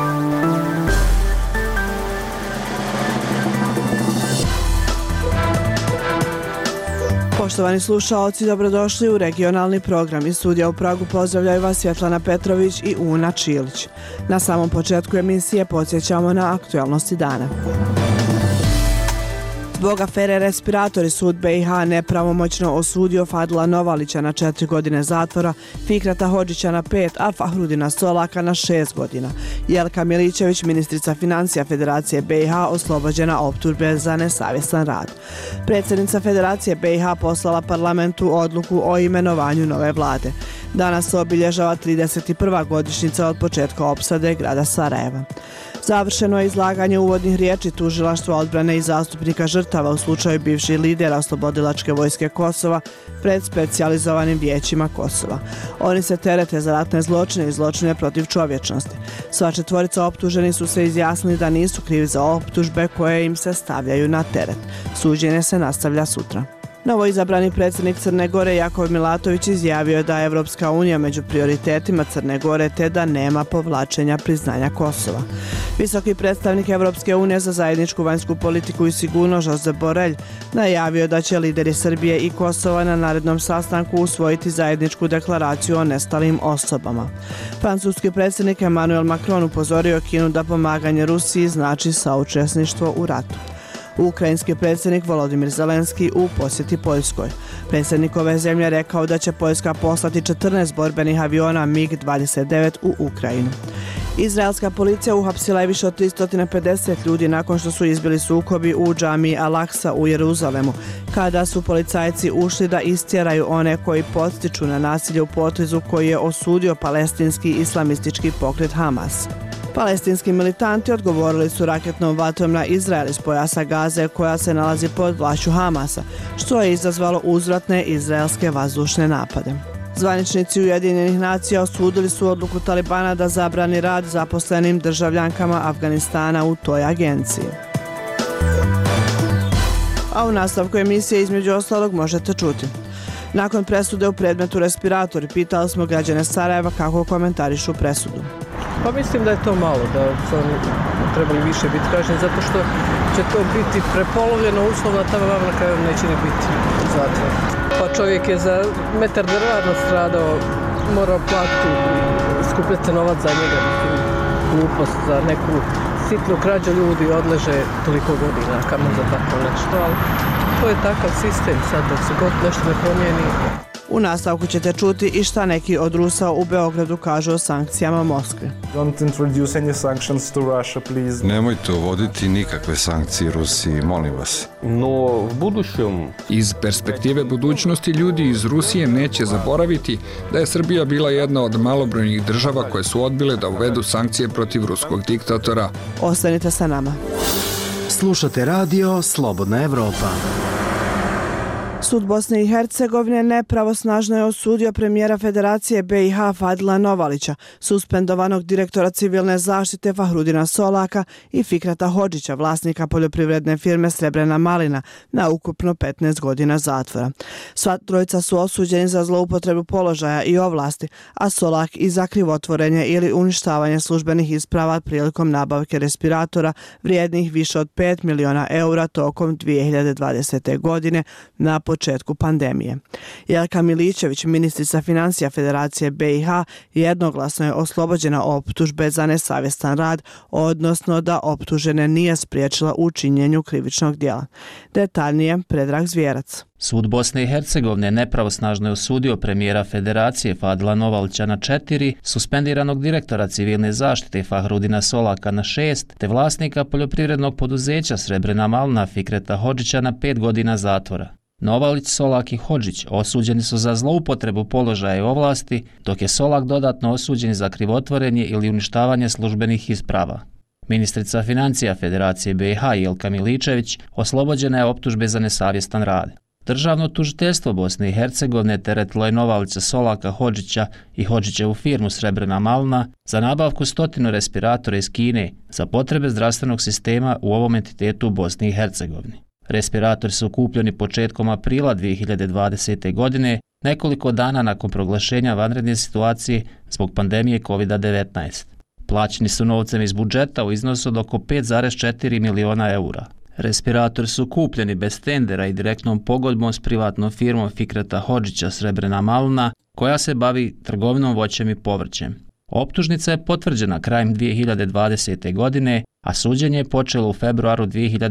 Poštovani slušaoci, dobrodošli u regionalni program. Iz studija u Pragu pozdravljaju vas Svjetlana Petrović i Una Čilić. Na samom početku emisije podsjećamo na aktualnosti dana. Zbog afere respiratori, sud BiH nepravomoćno osudio Fadila Novalića na 4 godine zatvora, Fikrata Hodžića na 5, a Fahrudina Solaka na 6 godina. Jelka Milićević, ministrica financija Federacije BiH, oslobođena optužbe za nesavjestan rad. Predsjednica Federacije BiH poslala parlamentu odluku o imenovanju nove vlade. Danas se obilježava 31. godišnjica od početka opsade grada Sarajeva. Završeno je izlaganje uvodnih riječi Tužilaštva odbrane i zastupnika žrtava u slučaju bivših lidera Oslobodilačke vojske Kosova pred specijalizovanim vijećima Kosova. Oni se terete za ratne zločine i zločine protiv čovječnosti. Sva četvorica optuženi su se izjasnili da nisu krivi za optužbe koje im se stavljaju na teret. Suđenje se nastavlja sutra. Novoizabrani predsjednik Crne Gore Jakov Milatović izjavio je da je Evropska unija među prioritetima Crne Gore te da nema povlačenja priznanja Kosova. Visoki predstavnik Evropske unije za zajedničku vanjsku politiku i sigurnost Josep Borrell najavio da će lideri Srbije i Kosova na narednom sastanku usvojiti zajedničku deklaraciju o nestalim osobama. Francuski predsjednik Emmanuel Macron upozorio Kinu da pomaganje Rusiji znači saučesništvo u ratu. Ukrajinski predsjednik Volodimir Zelenski u posjeti Poljskoj. Predsjednik ove zemlje rekao da će Poljska poslati 14 borbenih aviona MiG-29 u Ukrajinu. Izraelska policija uhapsila je više od 350 ljudi nakon što su izbili sukobi u džamiji Al-Aqsa u Jeruzalemu, kada su policajci ušli da istjeraju one koji podstiču na nasilje u potezu koji je osudio palestinski islamistički pokret Hamas. Palestinski militanti odgovorili su raketnom vatrom na Izrael iz pojasa Gaze koja se nalazi pod vlašću Hamasa, što je izazvalo uzvratne izraelske vazdušne napade. Zvaničnici Ujedinjenih nacija osudili su odluku Talibana da zabrani rad zaposlenim državljankama Afganistana u toj agenciji. A u nastavku emisije između ostalog možete čuti. Nakon presude u predmetu respiratori, pitali smo građane Sarajeva kako komentarišu presudu. Pa mislim da je to malo, da su oni trebali više biti kažnjeni, zato što će to biti prepolovljeno uslovno, a tamo na kraju neće ni biti zatvor. Pa čovjek je za metar drva nastradao, morao platiti i skupljati novac za njega, glupost za neku sitnu krađu, ljudi odleže toliko godina, kamo za tako nešto, ali to je takav sistem sad, dok se god nešto ne promijeni. U nastavku ćete čuti i šta neki od Rusa u Beogradu kažu o sankcijama Moskve. Nemojte uvoditi nikakve sankcije Rusiji, molim vas. Iz perspektive budućnosti ljudi iz Rusije neće zaboraviti da je Srbija bila jedna od malobrojnih država koje su odbile da uvedu sankcije protiv ruskog diktatora. Ostanite sa nama. Slušate radio Slobodna Evropa. Sud Bosne i Hercegovine nepravosnažno je osudio premijera Federacije BiH Fadila Novalića, suspendovanog direktora civilne zaštite Fahrudina Solaka i Fikrata Hodžića, vlasnika poljoprivredne firme Srebrena malina, na ukupno 15 godina zatvora. Sva trojica su osuđeni za zloupotrebu položaja i ovlasti, a Solak i za krivotvorenje ili uništavanje službenih isprava prilikom nabavke respiratora vrijednih više od 5 miliona eura tokom 2020. godine na početku pandemije. Jelka Milićević, ministrica financija Federacije BiH, jednoglasno je oslobođena optužbe za nesavjestan rad, odnosno da optužene nije spriječila u činjenju krivičnog djela. Detaljnije Predrag Zvjerac. Sud Bosne i Hercegovine nepravosnažno je osudio premijera Federacije Fadila Novalića na 4, suspendiranog direktora civilne zaštite Fahrudina Solaka na 6, te vlasnika poljoprivrednog poduzeća Srebrena malina Fikreta Hodžića na 5 godina zatvora. Novalić, Solak i Hodžić osuđeni su za zloupotrebu položaja i ovlasti, dok je Solak dodatno osuđen za krivotvorenje ili uništavanje službenih isprava. Ministrica financija Federacije BiH Jelka Milićević oslobođena je optužbe za nesavjestan rad. Državno tužiteljstvo Bosne i Hercegovine teretilo je Novalića, Solaka, Hodžića i Hodžićevu firmu Srebrena malina za nabavku 100 respiratora iz Kine za potrebe zdravstvenog sistema u ovom entitetu u Bosni i Hercegovini. Respiratori su kupljeni početkom aprila 2020. godine, nekoliko dana nakon proglašenja vanredne situacije zbog pandemije COVID-19. Plaćeni su novcem iz budžeta u iznosu od oko 5,4 miliona eura. Respiratori su kupljeni bez tendera i direktnom pogodbom s privatnom firmom Fikreta Hodžića Srebrena Malina, koja se bavi trgovinom voćem i povrćem. Optužnica je potvrđena krajem 2020. godine, a suđenje je počelo u februaru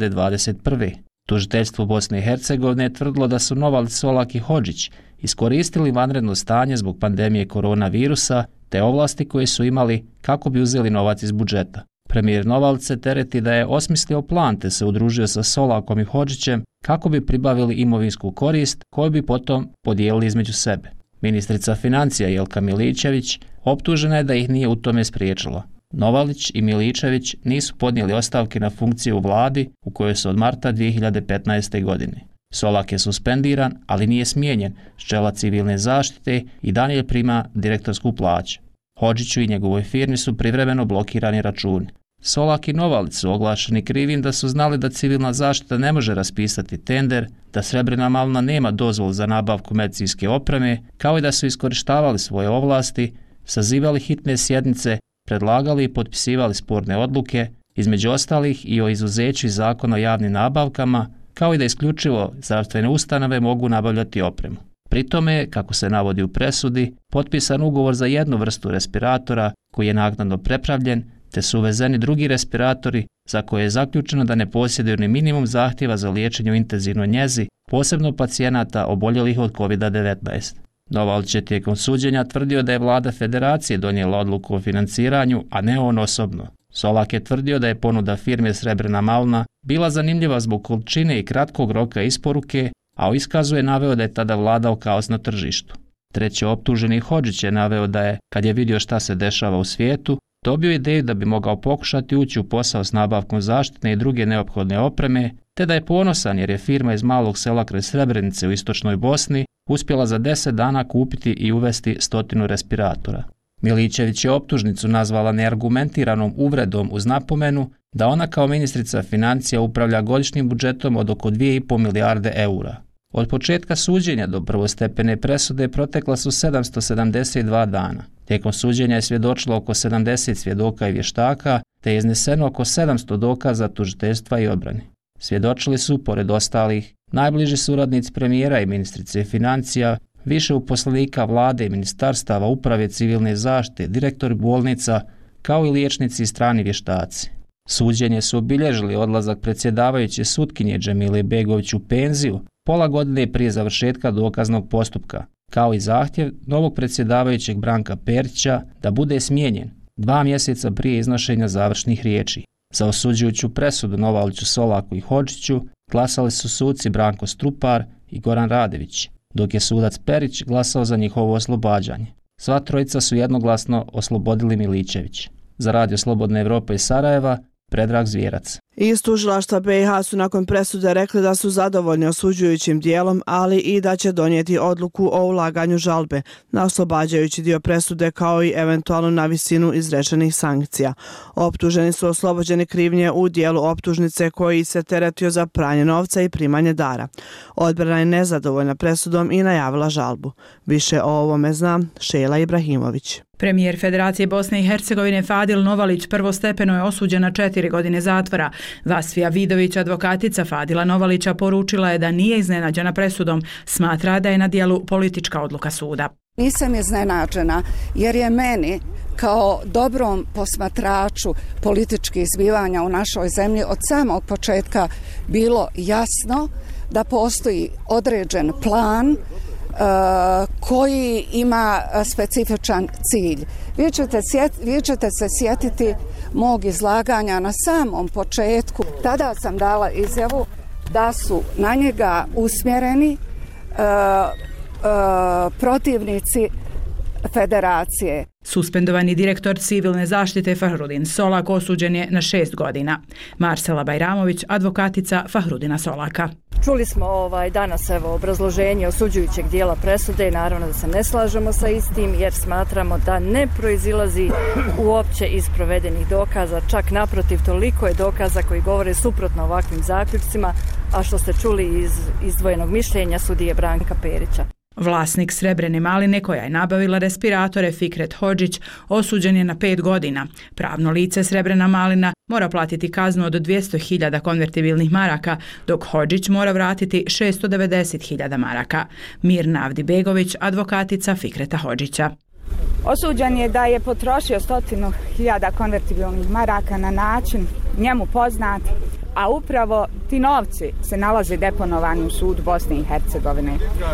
2021. Tužiteljstvo Bosne i Hercegovine je tvrdilo da su Novalić, Solak i Hodžić iskoristili vanredno stanje zbog pandemije koronavirusa te ovlasti koje su imali kako bi uzeli novac iz budžeta. Premijer Novalić se tereti da je osmislio plan te se udružio sa Solakom i Hodžićem kako bi pribavili imovinsku korist koju bi potom podijelili između sebe. Ministrica financija Jelka Miličević optužena je da ih nije u tome spriječila. Novalić i Miličević nisu podnijeli ostavke na funkciju u vladi u kojoj su od marta 2015. godine. Solak je suspendiran, ali nije smijenjen s čela civilne zaštite i dalje prima direktorsku plaću. Hodžiću i njegovoj firmi su privremeno blokirani računi. Solak i Novalić su oglašeni krivim da su znali da civilna zaštita ne može raspisati tender, da Srebrena Malina nema dozvolu za nabavku medicinske opreme, kao i da su iskorištavali svoje ovlasti, sazivali hitne sjednice, predlagali i potpisivali sporne odluke, između ostalih i o izuzeću iz zakona o javnim nabavkama, kao i da isključivo zdravstvene ustanove mogu nabavljati opremu. Pri tome, kako se navodi u presudi, potpisan ugovor za jednu vrstu respiratora koji je naknadno prepravljen, te su uvezeni drugi respiratori za koje je zaključeno da ne posjeduju ni minimum zahtjeva za liječenje u intenzivnoj njezi, posebno pacijenata oboljelih od COVID-19. Novalić je tijekom suđenja tvrdio da je vlada federacije donijela odluku o financiranju, a ne on osobno. Solak je tvrdio da je ponuda firme Srebrena Malina bila zanimljiva zbog količine i kratkog roka isporuke, a u iskazu je naveo da je tada vladao kaos na tržištu. Treći optuženi Hodžić je naveo da je, kad je vidio šta se dešava u svijetu, dobio ideju da bi mogao pokušati ući u posao s nabavkom zaštitne i druge neophodne opreme, te da je ponosan jer je firma iz malog sela kraj Srebrenice u istočnoj Bosni uspjela za 10 dana kupiti i uvesti 100 respiratora. Miličević je optužnicu nazvala neargumentiranom uvredom uz napomenu da ona kao ministrica financija upravlja godišnjim budžetom od oko 2,5 milijarde eura. Od početka suđenja do prvostepene presude protekla su 772 dana. Tijekom suđenja je svjedočilo oko 70 svjedoka i vještaka, te je izneseno oko 700 dokaza tužiteljstva i odbrane. Svjedočili su, pored ostalih, najbliži suradnici premijera i ministrice financija, više uposlenika vlade i ministarstava uprave civilne zaštite, direktori bolnica, kao i liječnici i strani vještaci. Suđenje su obilježili odlazak predsjedavajuće sutkinje Džemile Begović u penziju pola godine prije završetka dokaznog postupka, kao i zahtjev novog predsjedavajućeg Branka Perića da bude smijenjen 2 mjeseca prije iznošenja završnih riječi. Za osuđujuću presudu Novaliću, Solaku i Hodžiću glasali su suci Branko Strupar i Goran Radević, dok je sudac Perić glasao za njihovo oslobađanje. Sva trojica su jednoglasno oslobodili Miličević. Za Radio Slobodne Evrope iz Sarajeva, Predrag Zvjerac. Iz tužilaštva BiH su nakon presude rekli da su zadovoljni osuđujućim dijelom, ali i da će donijeti odluku o ulaganju žalbe na oslobađajući dio presude kao i eventualno na visinu izrečenih sankcija. Optuženi su oslobođeni krivnje u dijelu optužnice koji se teretio za pranje novca i primanje dara. Odbrana je nezadovoljna presudom i najavila žalbu. Više o ovome zna Šejla Ibrahimović. Premijer Federacije Bosne i Hercegovine Fadil Novalić prvostepeno je osuđen na 4 godine zatvora. Vasfija Vidović, advokatica Fadila Novalića, poručila je da nije iznenađena presudom, smatra da je na dijelu politička odluka suda. Nisam iznenađena jer je meni kao dobrom posmatraču političkih zbivanja u našoj zemlji od samog početka bilo jasno da postoji određen plan koji ima specifičan cilj. Vi ćete se sjetiti mog izlaganja na samom početku. Tada sam dala izjavu da su na njega usmjereni protivnici federacije. Suspendovani direktor civilne zaštite Fahrudin Solak osuđen je na 6 godina. Marsela Bajramović, advokatica Fahrudina Solaka. Čuli smo danas obrazloženje osuđujućeg dijela presude i naravno da se ne slažemo sa istim jer smatramo da ne proizilazi uopće iz provedenih dokaza, čak naprotiv toliko je dokaza koji govore suprotno ovakvim zaključcima, a što ste čuli iz izdvojenog mišljenja sudije Branka Perića. Vlasnik Srebrene maline koja je nabavila respiratore Fikret Hodžić osuđen je na 5 godina. Pravno lice Srebrena malina mora platiti kaznu od 200.000 konvertibilnih maraka, dok Hodžić mora vratiti 690.000 maraka. Mirna Avdibegović, advokatica Fikreta Hodžića. Osuđen je da je potrošio 100.000 konvertibilnih maraka na način njemu poznat, a upravo ti novci se nalaze deponovani u sudu Bosne i Hercegovine.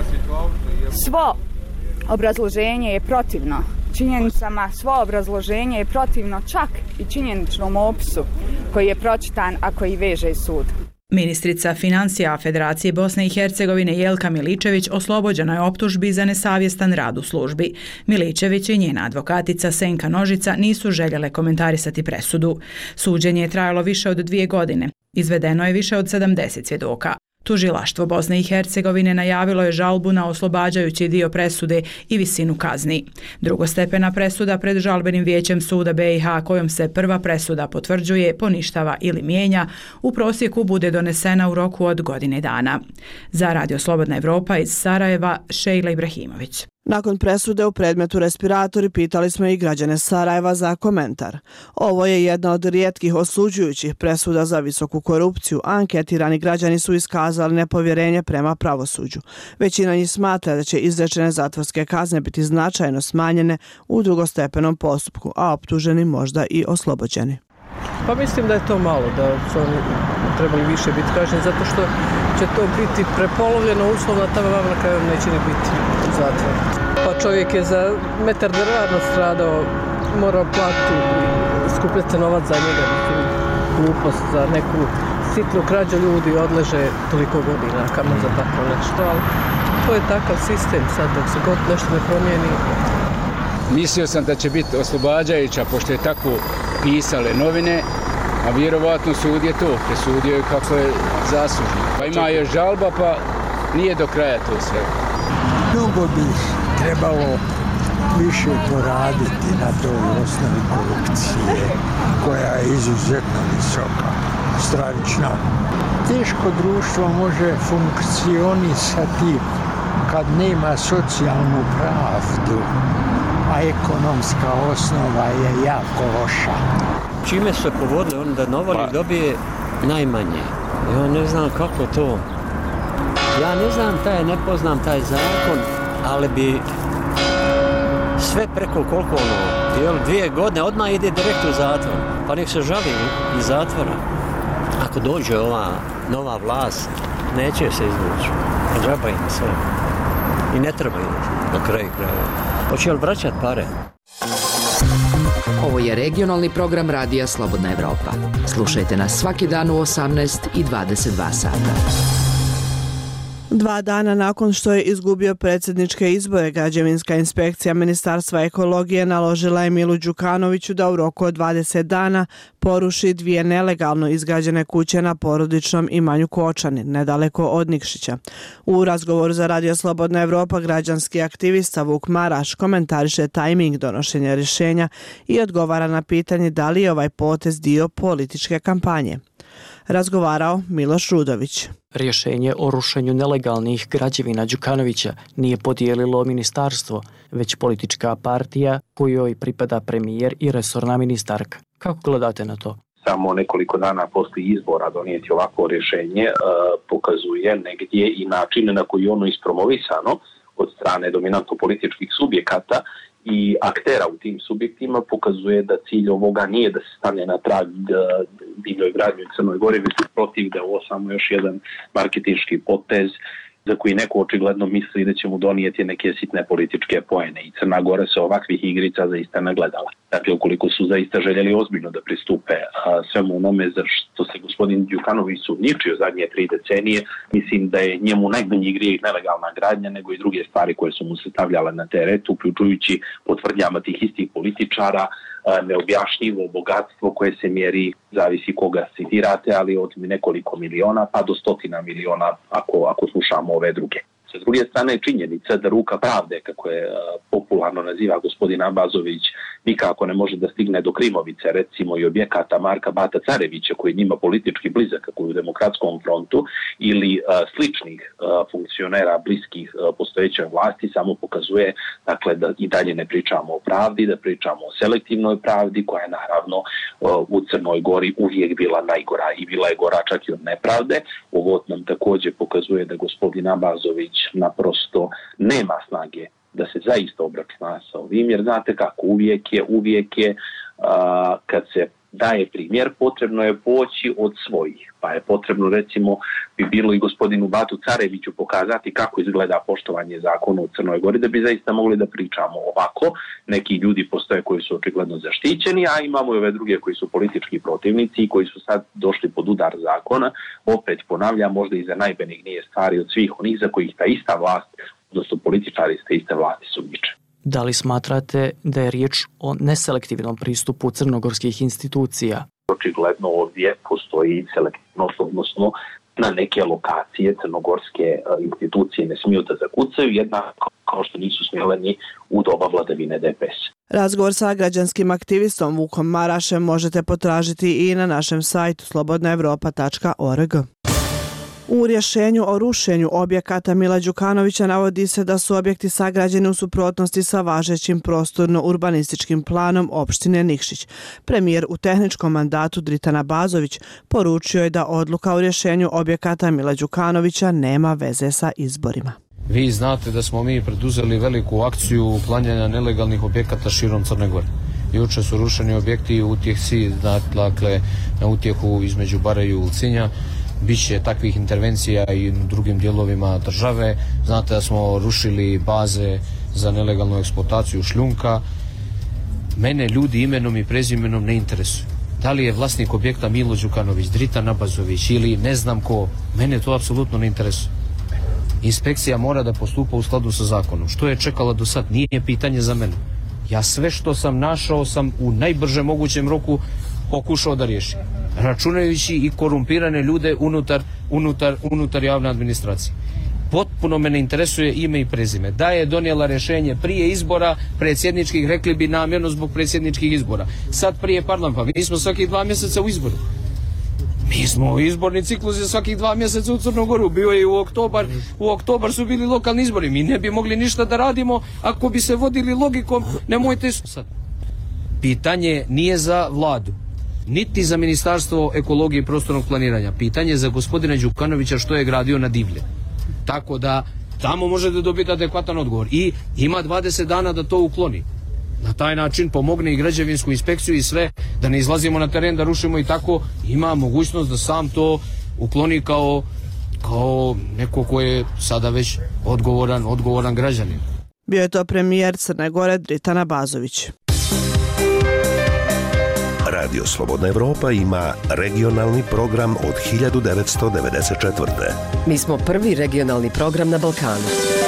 Svo obrazloženje je protivno činjenicama, svo obrazloženje je protivno čak i činjeničnom opisu koji je pročitan, a koji veže sud. Ministrica financija Federacije Bosne i Hercegovine Jelka Miličević oslobođena je optužbi za nesavjestan rad u službi. Miličević i njena advokatica Senka Nožica nisu željele komentarisati presudu. Suđenje je trajalo više od 2 godine. Izvedeno je više od 70 svjedoka. Tužilaštvo Bosne i Hercegovine najavilo je žalbu na oslobađajući dio presude i visinu kazni. Drugostepena presuda pred žalbenim vijećem suda BiH kojom se prva presuda potvrđuje, poništava ili mijenja, u prosjeku bude donesena u roku od godine dana. Za Radio Slobodna Evropa iz Sarajeva, Šejla Ibrahimović. Nakon presude u predmetu respiratori pitali smo i građane Sarajeva za komentar. Ovo je jedna od rijetkih osuđujućih presuda za visoku korupciju. Anketirani građani su iskazali nepovjerenje prema pravosuđu. Većina njih smatra da će izrečene zatvorske kazne biti značajno smanjene u drugostepenom postupku, a optuženi možda i oslobođeni. Pa mislim da je to malo, da su oni trebali više biti kažnjeni, zato što će to biti prepolovljeno uslovno, ta na kraju neće ni biti u zatvoru. Pa čovjek je za metar drva nastradao, morao platiti i skupljati novac za njega, glupost za neku sitnu krađu, ljudi odleže toliko godina kamo za tako nešto, ali to je takav sistem sad, dok se god nešto ne promijeni. Mislio sam da će biti oslobađajuća, pošto je tako pisale novine, a vjerovatno sud je to presudio je kako je zaslužio. Pa ima još žalba, pa nije do kraja to sve. Mnogo bi trebalo više poraditi na toj osnovi korupcije, koja je izuzetno visoka, stravična. Teško društvo može funkcionisati kad nema socijalnu pravdu, a ekonomska osnova je jako loša. Čime su se povodili, on da Novalj dobije najmanje. Ja ne znam kako to. Ja ne znam ne poznam taj zakon, ali bi sve preko koliko 2 godine odmah ide direkt u zatvor. Pa nek se žali iz zatvora. Ako dođe ova nova vlast, neće se izvući. Džaba im sve. I ne treba im na kraju krajeva. Hoće li vraćati pare? Ovo je regionalni program Radija Slobodna Evropa. Slušajte nas svaki dan u 18 i 22 sata. 2 dana nakon što je izgubio predsjedničke izbore, građevinska inspekcija Ministarstva ekologije naložila je Milu Đukanoviću da u roku od 20 dana poruši 2 nelegalno izgrađene kuće na porodičnom imanju Kočanin, nedaleko od Nikšića. U razgovoru za Radio Slobodna Evropa građanski aktivista Vuk Maraš komentariše tajming donošenja rješenja i odgovara na pitanje da li je ovaj potez dio političke kampanje. Razgovarao Miloš Rudović. Rješenje o rušenju nelegalnih građevina Đukanovića nije podijelilo ministarstvo, već politička partija kojoj pripada premijer i resorna ministarka. Kako gledate na to? Samo nekoliko dana poslije izbora donijeti ovako rješenje pokazuje negdje i način na koji je ono ispromovisano od strane dominantno političkih subjekata i aktera u tim subjektima, pokazuje da cilj ovoga nije da se stane na trag divljoj gradnji u Crnoj Gori, već protiv da je ovo samo još jedan marketinški potez za koji neko očigledno misli da će mu donijeti neke sitne političke poene. I Crna Gora se ovakvih igrica zaista nagledala. Dakle, ukoliko su zaista željeli ozbiljno da pristupe svemu onome za što se gospodin Đukanović sumnjičio zadnje 3 decenije, mislim da je njemu najmanji grijeh nelegalna gradnja nego i druge stvari koje su mu se stavljale na teret, uključujući po tvrdnjama tih istih političara, neobjašnjivo bogatstvo koje se mjeri, zavisi koga citirate, ali od nekoliko miliona pa do 100 miliona ako slušamo ove druge. Sa druge strane je činjenica da ruka pravde, kako je popularno naziva gospodin Abazović, nikako ne može da stigne do Krimovice, recimo i objekata Marka Bata Carevića, koji je njima politički blizak, kako je u Demokratskom frontu, ili sličnih funkcionera bliskih postojećoj vlasti, samo pokazuje, dakle, da i dalje ne pričamo o pravdi, da pričamo o selektivnoj pravdi, koja je naravno u Crnoj Gori uvijek bila najgora i bila je gora čak i od nepravde. Ovo nam također pokazuje da gospodin Abazović naprosto nema snage da se zaista obračuna sa ovim, jer znate kako, uvijek je kad se daje primjer, potrebno je poći od svojih. Pa je potrebno, recimo, bi bilo i gospodinu Batu Careviću pokazati kako izgleda poštovanje zakona u Crnoj Gori, da bi zaista mogli da pričamo ovako. Neki ljudi postoje koji su očigledno zaštićeni, a imamo i ove druge koji su politički protivnici i koji su sad došli pod udar zakona. Opet ponavljam, možda i za najbenignije stvari od svih onih za kojih ta ista vlast, odnosno političari iz te iste vlasti sumnjiče. Da li smatrate da je riječ o neselektivnom pristupu crnogorskih institucija? Očigledno ovdje postoji selektivnost, odnosno na neke lokacije crnogorske institucije ne smiju da zakucaju, jednako kao što nisu smjele ni u doba vladavine DPS. Razgovor sa građanskim aktivistom Vukom Marašem možete potražiti i na našem sajtu slobodnaevropa.org. U rješenju o rušenju objekata Mila Đukanovića navodi se da su objekti sagrađeni u suprotnosti sa važećim prostorno-urbanističkim planom opštine Nikšić. Premijer u tehničkom mandatu Dritan Abazović poručio je da odluka o rješenju objekata Mila Đukanovića nema veze sa izborima. Vi znate da smo mi preduzeli veliku akciju uklanjanja nelegalnih objekata širom Crne Gore. Juče su rušeni objekti u utjehci, dakle na utjehu između Bare i Ulcinja. Biće takvih intervencija i u drugim dijelovima države. Znate da smo rušili baze za nelegalnu eksploataciju šljunka. Mene ljudi imenom i prezimenom ne interesuju. Da li je vlasnik objekta Milo Đukanović, Dritan Abazović ili ne znam ko, mene to apsolutno ne interesuje. Inspekcija mora da postupa u skladu sa zakonom. Što je čekala do sad? Nije pitanje za mene. Ja sve što sam našao sam u najbržem mogućem roku pokušao da riješim, računajući i korumpirane ljude unutar javne administracije. Potpuno me ne interesuje ime i prezime. Da je donijela rješenje prije izbora predsjedničkih, rekli bi namjerno zbog predsjedničkih izbora. Sad prije parlamenta, mi smo svakih 2 mjeseca u izboru. Mi smo izborni ciklus je svakih 2 mjeseca u Crnogoru, bio je u oktobar su bili lokalni izbori. Mi ne bi mogli ništa da radimo ako bi se vodili logikom, nemojte sad. Pitanje nije za vladu, niti za Ministarstvo ekologije i prostornog planiranja. Pitanje je za gospodina Đukanovića što je gradio na divlje. Tako da tamo možete dobiti adekvatan odgovor. I ima 20 dana da to ukloni. Na taj način pomogne i građevinsku inspekciju i sve, da ne izlazimo na teren, da rušimo i tako. Ima mogućnost da sam to ukloni kao neko ko je sada već odgovoran građanin. Bio je to premijer Crne Gore Dritan Abazović. Radio Slobodna Evropa ima regionalni program od 1994. Mi smo prvi regionalni program na Balkanu.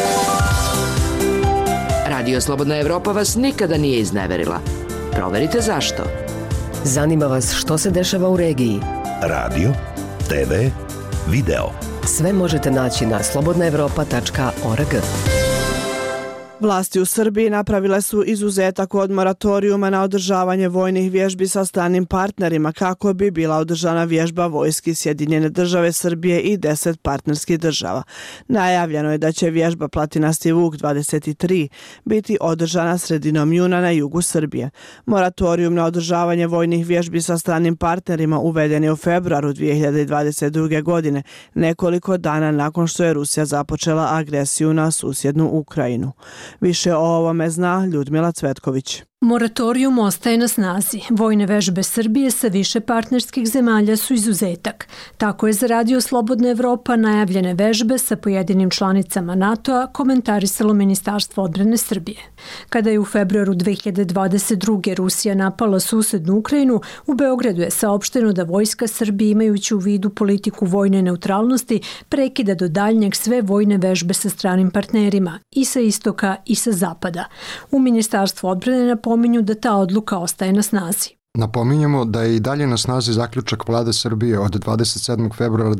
Radio Slobodna Evropa vas nikada nije izneverila. Proverite zašto. Zanima vas što se dešava u regiji. Radio, TV, video. Sve možete naći na slobodnaevropa.org. Vlasti u Srbiji napravile su izuzetak od moratorijuma na održavanje vojnih vježbi sa stranim partnerima kako bi bila održana vježba vojski Sjedinjene države Srbije i 10 partnerskih država. Najavljeno je da će vježba Platinasti Vuk 23 biti održana sredinom juna na jugu Srbije. Moratorijum na održavanje vojnih vježbi sa stranim partnerima uveden je u februaru 2022. godine, nekoliko dana nakon što je Rusija započela agresiju na susjednu Ukrajinu. Više o ovome zna Ljudmila Cvetković. Moratorijum ostaje na snazi. Vojne vežbe Srbije sa više partnerskih zemalja su izuzetak. Tako je za Radio Slobodna Evropa najavljene vežbe sa pojedinim članicama NATO-a komentarisalo Ministarstvo odbrane Srbije. Kada je u februaru 2022. Rusija napala susednu Ukrajinu, u Beogradu je saopšteno da vojska Srbije, imajući u vidu politiku vojne neutralnosti, prekida do daljnjeg sve vojne vežbe sa stranim partnerima, i sa istoka i sa zapada. U Ministarstvu odbrane napominju da ta odluka ostaje na snazi. Napominjemo da je i dalje na snazi zaključak Vlade Srbije od 27. februara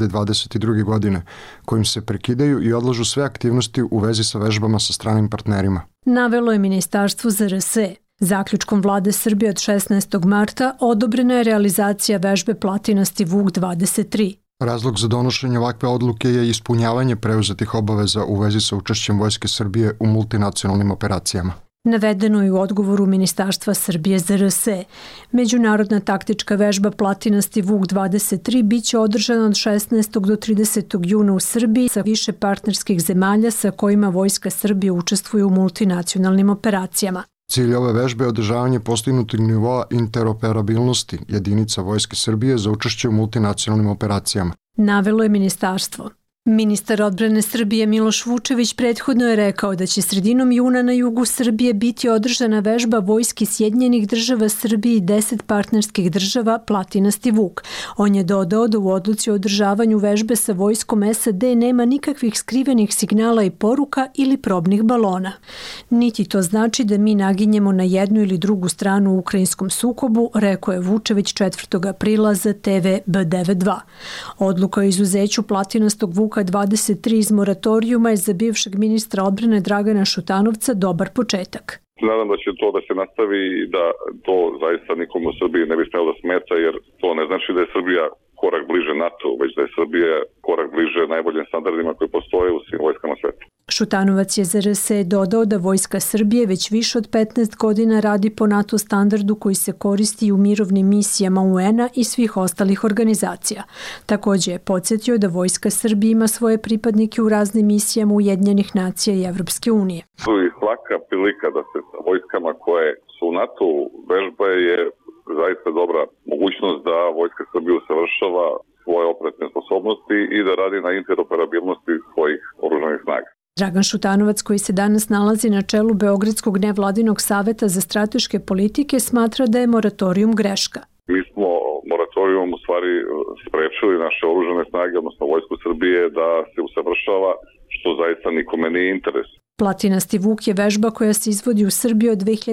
2022. godine, kojim se prekidaju i odlažu sve aktivnosti u vezi sa vežbama sa stranim partnerima. Navelo je Ministarstvo ZRS. Zaključkom Vlade Srbije od 16. marta odobrena je realizacija vežbe Platinasti Vuk 23. Razlog za donošenje ovakve odluke je ispunjavanje preuzetih obaveza u vezi sa učešćem Vojske Srbije u multinacionalnim operacijama. Navedeno je u odgovoru Ministarstva Srbije ZRS. Međunarodna taktička vežba Platinasti Vuk 23 biće održana od 16. do 30. juna u Srbiji sa više partnerskih zemalja sa kojima Vojska Srbije učestvuje u multinacionalnim operacijama. Cilj ove vežbe je održavanje postignutih nivoa interoperabilnosti jedinica Vojske Srbije za učešće u multinacionalnim operacijama. Navelo je ministarstvo. Ministar odbrane Srbije Miloš Vučević prethodno je rekao da će sredinom juna na jugu Srbije biti održana vežba Vojski Sjedinjenih država Srbije i 10 partnerskih država Platinasti Vuk. On je dodao da u odluci o održavanju vežbe sa vojskom SAD nema nikakvih skrivenih signala i poruka ili probnih balona. Niti to znači da mi naginjemo na jednu ili drugu stranu u ukrajinskom sukobu, rekao je Vučević 4. aprila za TV B92. Odluka o izuzeću Platinastog Vuka 23 iz moratorijuma je za bivšeg ministra odbrane Dragana Šutanovca dobar početak. Nadam da će to da se nastavi i da to zaista nikom u Srbiji ne bi smelo da smeta, jer to ne znači da je Srbija korak bliže NATO, već da je Srbija korak bliže najboljim standardima koji postoje u svim vojskama sveta. Šutanovac je za RS dodao da Vojska Srbije već više od 15 godina radi po NATO standardu koji se koristi u mirovnim misijama UN-a i svih ostalih organizacija. Također je podsjetio da Vojska Srbije ima svoje pripadnike u raznim misijama Ujedinjenih nacija i Evropske unije. Svaka prilika da se sa vojskama koje su u NATO vežba je zaista dobra mogućnost da Vojska Srbije usavršava svoje operativne sposobnosti i da radi na interoperabilnosti svojih oružanih snaga. Dragan Šutanovac, koji se danas nalazi na čelu Beogradskog nevladinog saveta za strateške politike, smatra da je moratorijum greška. Mi smo moratorijum u stvari sprečili naše oružane snage, odnosno Vojsku Srbije, da se usavršava, što zaista nikome nije interes. Platinasti Vuk je vežba koja se izvodi u Srbiji od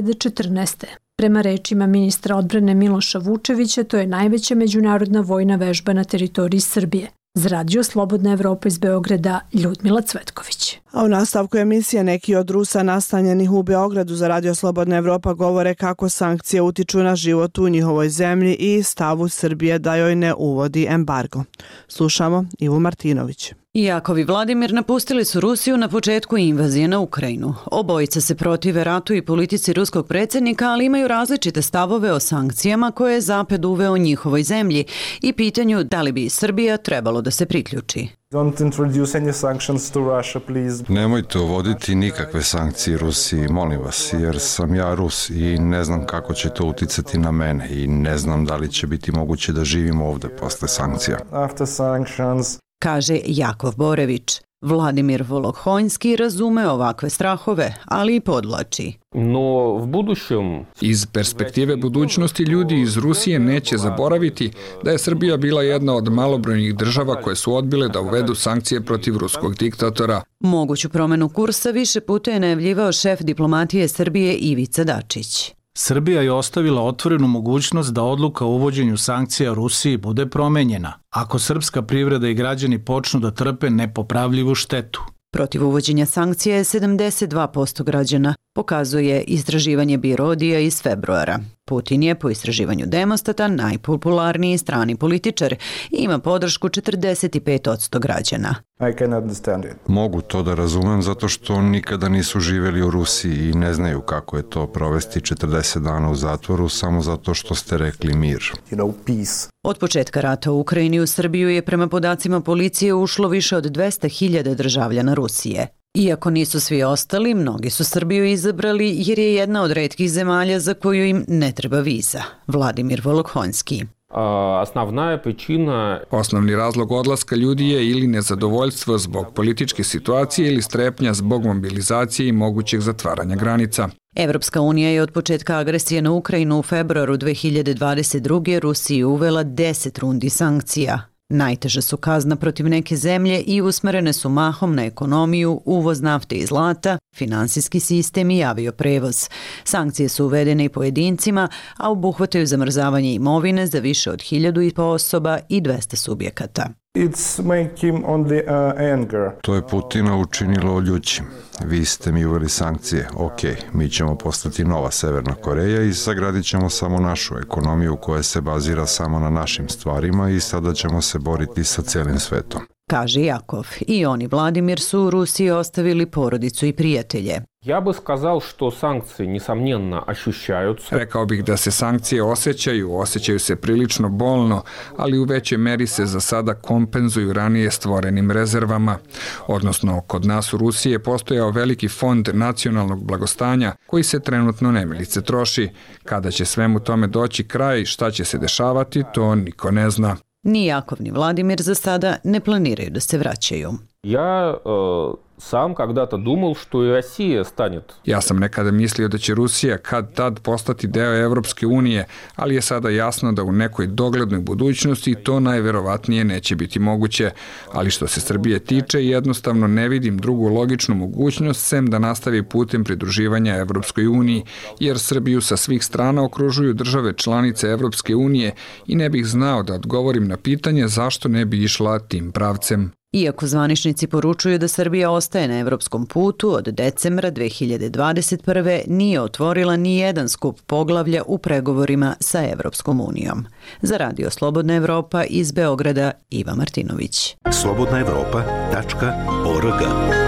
2014. Prema rečima ministra odbrane Miloša Vučevića, to je najveća međunarodna vojna vežba na teritoriji Srbije. Za radio Slobodna Evropa iz Beograda, Ljudmila Cvetković. A u nastavku emisije neki od Rusa nastanjenih u Beogradu za radio Slobodna Evropa govore kako sankcije utiču na život u njihovoj zemlji i stavu Srbije da joj ne uvodi embargo. Slušamo Ivu Martinović. Jakov i Vladimir napustili su Rusiju na početku invazije na Ukrajinu. Obojica se protive ratu i politici ruskog predsjednika, ali imaju različite stavove o sankcijama koje je Zapad uveo njihovoj zemlji i pitanju da li bi Srbija trebalo da se priključi. Nemojte uvoditi nikakve sankcije Rusiji, molim vas, jer sam ja Rus i ne znam kako će to uticati na mene i ne znam da li će biti moguće da živim ovde posle sankcija. Kaže Jakov Borević. Vladimir Volohonjski razume ovakve strahove, ali i podvlači. Iz perspektive budućnosti ljudi iz Rusije neće zaboraviti da je Srbija bila jedna od malobrojnih država koje su odbile da uvedu sankcije protiv ruskog diktatora. Moguću promenu kursa više puta je najavljivao šef diplomatije Srbije Ivica Dačić. Srbija je ostavila otvorenu mogućnost da odluka o uvođenju sankcija Rusiji bude promenjena, ako srpska privreda i građani počnu da trpe nepopravljivu štetu. Protiv uvođenja sankcija je 72% građana, pokazuje istraživanje Birodija iz februara. Putin je po istraživanju Demostata najpopularniji strani političar i ima podršku 45% građana. Mogu to da razumem zato što nikada nisu živjeli u Rusiji i ne znaju kako je to provesti 40 dana u zatvoru samo zato što ste rekli mir. Od početka rata u Ukrajini u Srbiju je prema podacima policije ušlo više od 200.000 državljana Rusije. Iako nisu svi ostali, mnogi su Srbiju izabrali jer je jedna od retkih zemalja za koju im ne treba viza. Vladimir Volohonjski. Osnovni razlog odlaska ljudi je ili nezadovoljstvo zbog političke situacije ili strepnja zbog mobilizacije i mogućeg zatvaranja granica. Evropska unija je od početka agresije na Ukrajinu u februaru 2022. Rusiji uvela 10 rundi sankcija. Najteže su kazna protiv neke zemlje i usmerene su mahom na ekonomiju, uvoz nafte i zlata, finansijski sistem i avioprevoz. Sankcije su uvedene i pojedincima, a obuhvataju zamrzavanje imovine za više od 1000 osoba i 200 subjekata. To je Putina učinilo ljućim. Vi ste mi uveli sankcije, ok, mi ćemo postati nova Severna Koreja i sagradit ćemo samo našu ekonomiju koja se bazira samo na našim stvarima i sada ćemo se boriti sa cijelim svetom. Kaže Jakov. I on i Vladimir su u Rusiji ostavili porodicu i prijatelje. Ja bih skazao što sankcije nesomnjeno ощущаются. Rekao bih da se sankcije osjećaju se prilično bolno, ali u većoj meri se za sada kompenzuju ranije stvorenim rezervama. Odnosno, kod nas u Rusiji je postojao veliki fond nacionalnog blagostanja koji se trenutno nemilice troši. Kada će svemu tome doći kraj, šta će se dešavati, to niko ne zna. Ni Jakov ni Vladimir za sada ne planiraju da se vraćaju. Sam когда-то думал, что и Россия станет. Ja sam nekada mislio da će Rusija kad tad postati deo Evropske unije, ali je sada jasno da u nekoj doglednoj budućnosti to najverovatnije neće biti moguće. Ali što se Srbije tiče, jednostavno ne vidim drugu logičnu mogućnost sem da nastavi putem pridruživanja Evropskoj uniji, jer Srbiju sa svih strana okružuju države članice Evropske unije i ne bih znao da odgovorim na pitanje zašto ne bi išla tim pravcem. Iako zvaničnici poručuju da Srbija ostaje na evropskom putu, od decembra 2021. nije otvorila ni jedan skup poglavlja u pregovorima sa Evropskom unijom. Za Radio Slobodna Evropa iz Beograda, Iva Martinović. slobodnaevropa.org.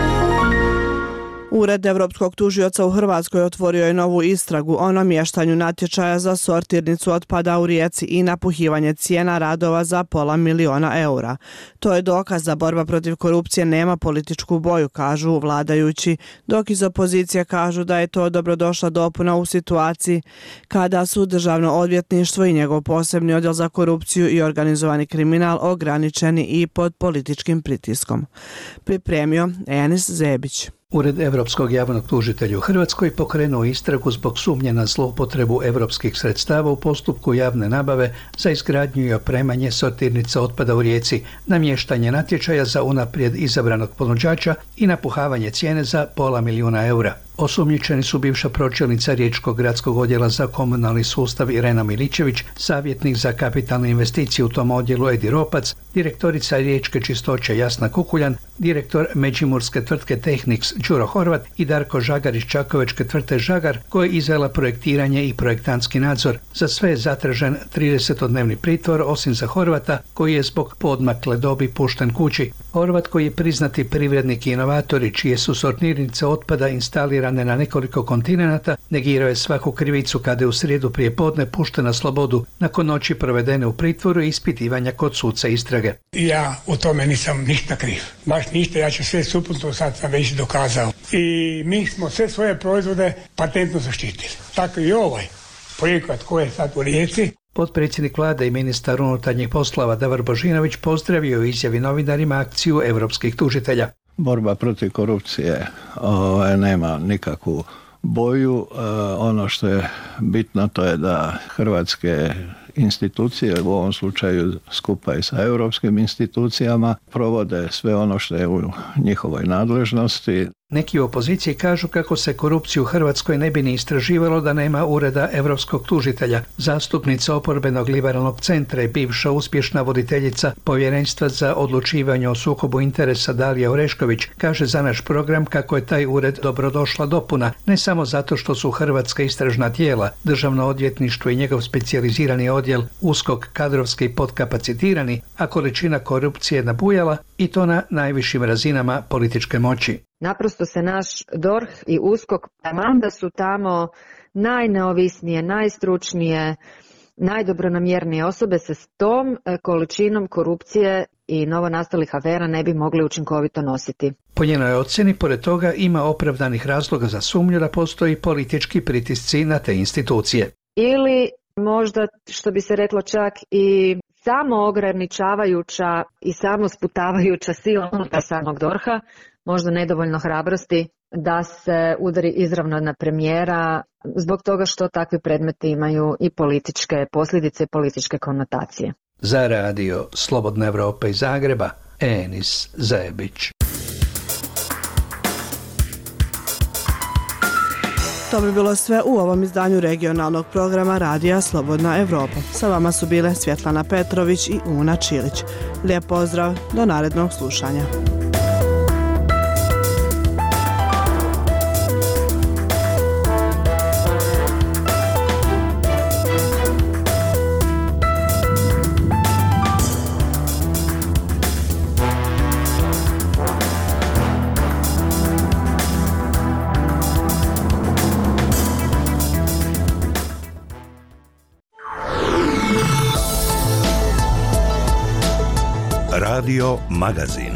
Ured Evropskog tužioca u Hrvatskoj otvorio je novu istragu o namještanju natječaja za sortirnicu otpada u Rijeci i napuhivanje cijena radova za $500 000 eura. To je dokaz da borba protiv korupcije nema političku boju, kažu vladajući, dok iz opozicije kažu da je to dobrodošla dopuna u situaciji kada su Državno odvjetništvo i njegov posebni odjel za korupciju i organizovani kriminal ograničeni i pod političkim pritiskom. Pripremio Enis Zebić. Ured Evropskog javnog tužitelja u Hrvatskoj pokrenuo istragu zbog sumnje na zloupotrebu evropskih sredstava u postupku javne nabave za izgradnju i opremanje sortirnica otpada u Rijeci, namještanje natječaja za unaprijed izabranog ponuđača i napuhavanje cijene za $500 000 eura. Osumnjičeni su bivša pročelnica Riječkog gradskog odjela za komunalni sustav Irena Miličević, savjetnik za kapitalne investicije u tom odjelu Edi Ropac, direktorica Riječke čistoće Jasna Kukuljan, direktor međimurske tvrtke Tehnix Đuro Horvat i Darko Žagar iz čakovečke tvrtke Žagar, koja je izvela projektiranje i projektantski nadzor. Za sve je zatražen 30-dnevni pritvor, osim za Horvata, koji je zbog poodmakle dobi pušten kući. Horvat, koji je priznati privrednik i inovator i čije su sortirnice otpada instalirane na nekoliko kontinenata, negirao je svaku krivicu kada je u srijedu prije podne pušten na slobodu nakon noći provedene u pritvoru i ispitivanja kod suca istrage. Ja u tome nisam ništa kriv. Baš ništa, ja ću sve suprotno, sad sam već dokazao. I mi smo sve svoje proizvode patentno zaštitili. Tako i ovaj projekat koji je sad u Rijeci. Potpredsjednik vlade i ministar unutarnjih poslova Davor Božinović pozdravio u izjavi novinarima akciju evropskih tužitelja. Borba protiv korupcije nema nikakvu boju. Ono što je bitno to je da hrvatske institucije, u ovom slučaju skupa i sa europskim institucijama, provode sve ono što je u njihovoj nadležnosti. Neki u opoziciji kažu kako se korupciju u Hrvatskoj ne bi ni istraživalo da nema ureda evropskog tužitelja. Zastupnica oporbenog liberalnog centra i bivša uspješna voditeljica Povjerenstva za odlučivanje o sukobu interesa Dalija Orešković kaže za naš program kako je taj ured dobrodošla dopuna, ne samo zato što su hrvatska istražna tijela, Državno odvjetništvo i njegov specijalizirani odjel USKOK kadrovski podkapacitirani, a količina korupcije nabujala i to na najvišim razinama političke moći. Naprosto se naš DORH i USKOK, taman da su tamo najneovisnije, najstručnije, najdobronamjernije osobe, se s tom količinom korupcije i novonastalih afera ne bi mogli učinkovito nositi. Po njenoj ocjeni, pored toga, ima opravdanih razloga za sumnju da postoji politički pritisci na te institucije. Ili možda, što bi se reklo, čak i samo ograničavajuća i samo sputavajuća sila unutar samog DORH-a, možda nedovoljno hrabrosti da se udari izravno na premijera zbog toga što takvi predmeti imaju i političke posljedice i političke konotacije. Za radio Slobodna Evropa iz Zagreba, Enis Zajebić. To bi bilo sve u ovom izdanju regionalnog programa Radija Slobodna Evropa. Sa vama su bile Svjetlana Petrović i Una Čilić. Lijep pozdrav, do narednog slušanja. Radio Magazin.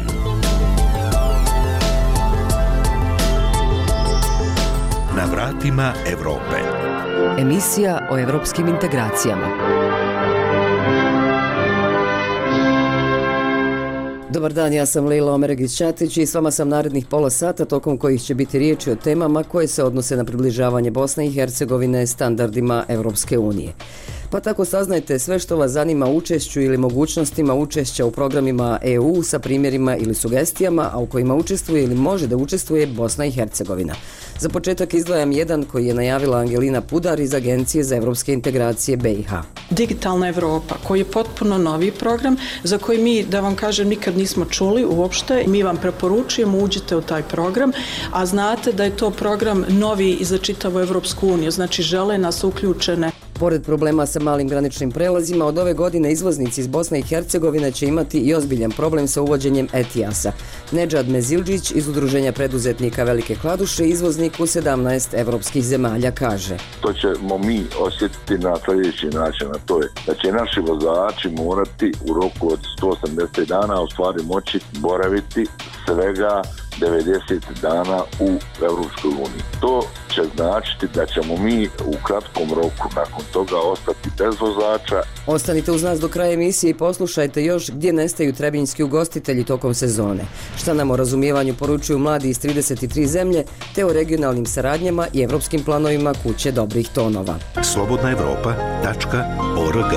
Na vratima Evrope. Emisija o evropskim integracijama. Dobar dan, ja sam Lejla Omeregić-Ćatić i s vama sam narednih pola sata, tokom kojih će biti riječi o temama koje se odnose na približavanje Bosne i Hercegovine standardima Evropske unije. Pa tako saznajte sve što vas zanima o učešću ili mogućnostima učešća u programima EU sa primjerima ili sugestijama, a u kojima učestvuje ili može da učestvuje Bosna i Hercegovina. Za početak izdvajam jedan koji je najavila Angelina Pudar iz Agencije za evropske integracije BiH. Digitalna Evropa, koji je potpuno novi program za koji mi, da vam kažem, nikad nismo čuli uopšte. Mi vam preporučujemo, uđite u taj program, a znate da je to program novi i za čitavu Evropsku uniju, znači žele nas uključene. Pored problema sa malim graničnim prelazima, od ove godine izvoznici iz Bosne i Hercegovine će imati i ozbiljan problem sa uvođenjem ETIAS-a. Nedžad Mezildžić iz Udruženja preduzetnika Velike Kladuše, izvoznik u 17 evropskih zemalja, kaže: To ćemo mi osjetiti na sljedeći način, a to je da će naši vozači morati u roku od 180 dana u stvari moći boraviti svega 90 dana u Evropskoj uniji. To će značiti da ćemo mi u kratkom roku nakon toga ostati bez vozača. Ostanite uz nas do kraja emisije i poslušajte još gdje nestaju trebinjski ugostitelji tokom sezone. Šta nam o razumijevanju poručuju mladi iz 33 zemlje, te o regionalnim saradnjama i evropskim planovima kuće dobrih tonova. slobodnaevropa.org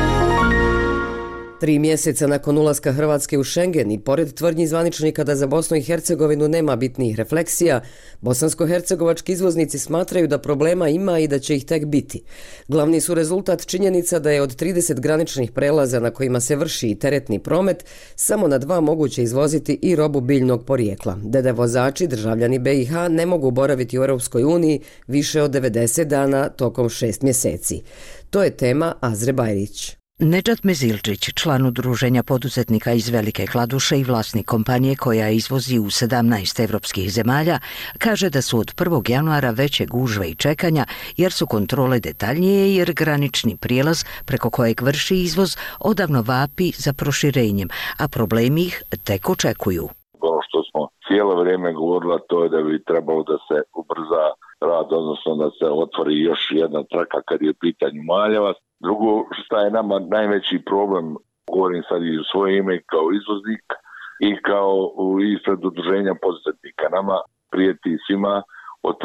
3 mjeseca nakon ulaska Hrvatske u Schengen i pored tvrdnji zvaničnika da za Bosnu i Hercegovinu nema bitnijih refleksija, bosansko-hercegovački izvoznici smatraju da problema ima i da će ih tek biti. Glavni su rezultat činjenica da je od 30 graničnih prelaza na kojima se vrši i teretni promet, samo na 2 moguće izvoziti i robu biljnog porijekla. Da vozači, državljani BiH, ne mogu boraviti u Europskoj uniji više od 90 dana tokom 6 mjeseci. To je tema Azre Bajrić. Nedžad Mezildžić, član udruženja poduzetnika iz Velike Kladuše i vlasnik kompanije koja izvozi u 17 evropskih zemalja, kaže da su od 1. januara veće gužve i čekanja jer su kontrole detaljnije jer granični prijelaz preko kojeg vrši izvoz odavno vapi za proširenjem, a problemi ih tek očekuju. Ono što smo cijelo vrijeme govorili, to je da bi trebalo da se ubrza rad, odnosno da se otvori još jedna traka kad je u pitanju Maljevac. Drugo, šta je nama najveći problem, govorim sad i u svoje ime kao izvoznik i kao ispred udruženja poduzetnika. Nama prijeti svima od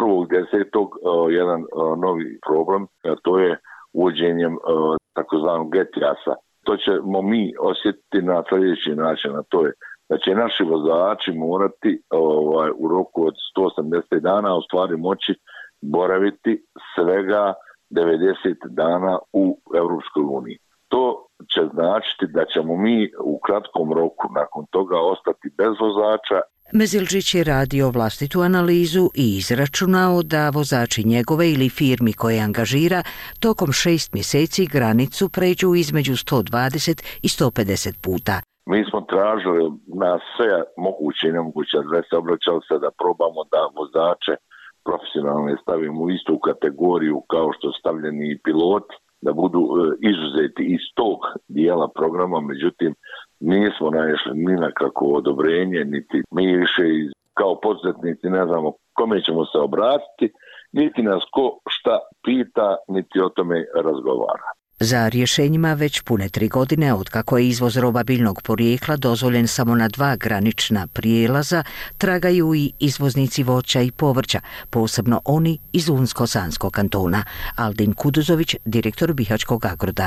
1.10. jedan novi problem, a to je uvođenjem takozvanog ETIAS-a. To ćemo mi osjetiti na sljedeći način, a to je da će naši vozači morati u roku od 180 dana u stvari moći boraviti svega 90 dana u Europskoj uniji. To će značiti da ćemo mi u kratkom roku nakon toga ostati bez vozača. Mezildžić je radio vlastitu analizu i izračunao da vozači njegove ili firmi koje angažira tokom 6 mjeseci granicu pređu između 120 i 150 puta. Mi smo tražili na sve moguće i nemoguće adrese, obraćali se da probamo da vozače profesionalne stavimo u istu kategoriju kao što su stavljeni i piloti, da budu izuzeti iz tog dijela programa, međutim nismo naišli ni na kakvo odobrenje, niti mi više kao poduzetnici ne znamo kome ćemo se obratiti, niti nas ko šta pita, niti o tome razgovara. Za rješenjima već pune 3 godine otkako je izvoz roba biljnog porijekla dozvoljen samo na 2 granična prijelaza, tragaju i izvoznici voća i povrća, posebno oni iz Unsko-Sanskog kantona. Aldin Kuduzović, direktor Bihaćkog agrodara.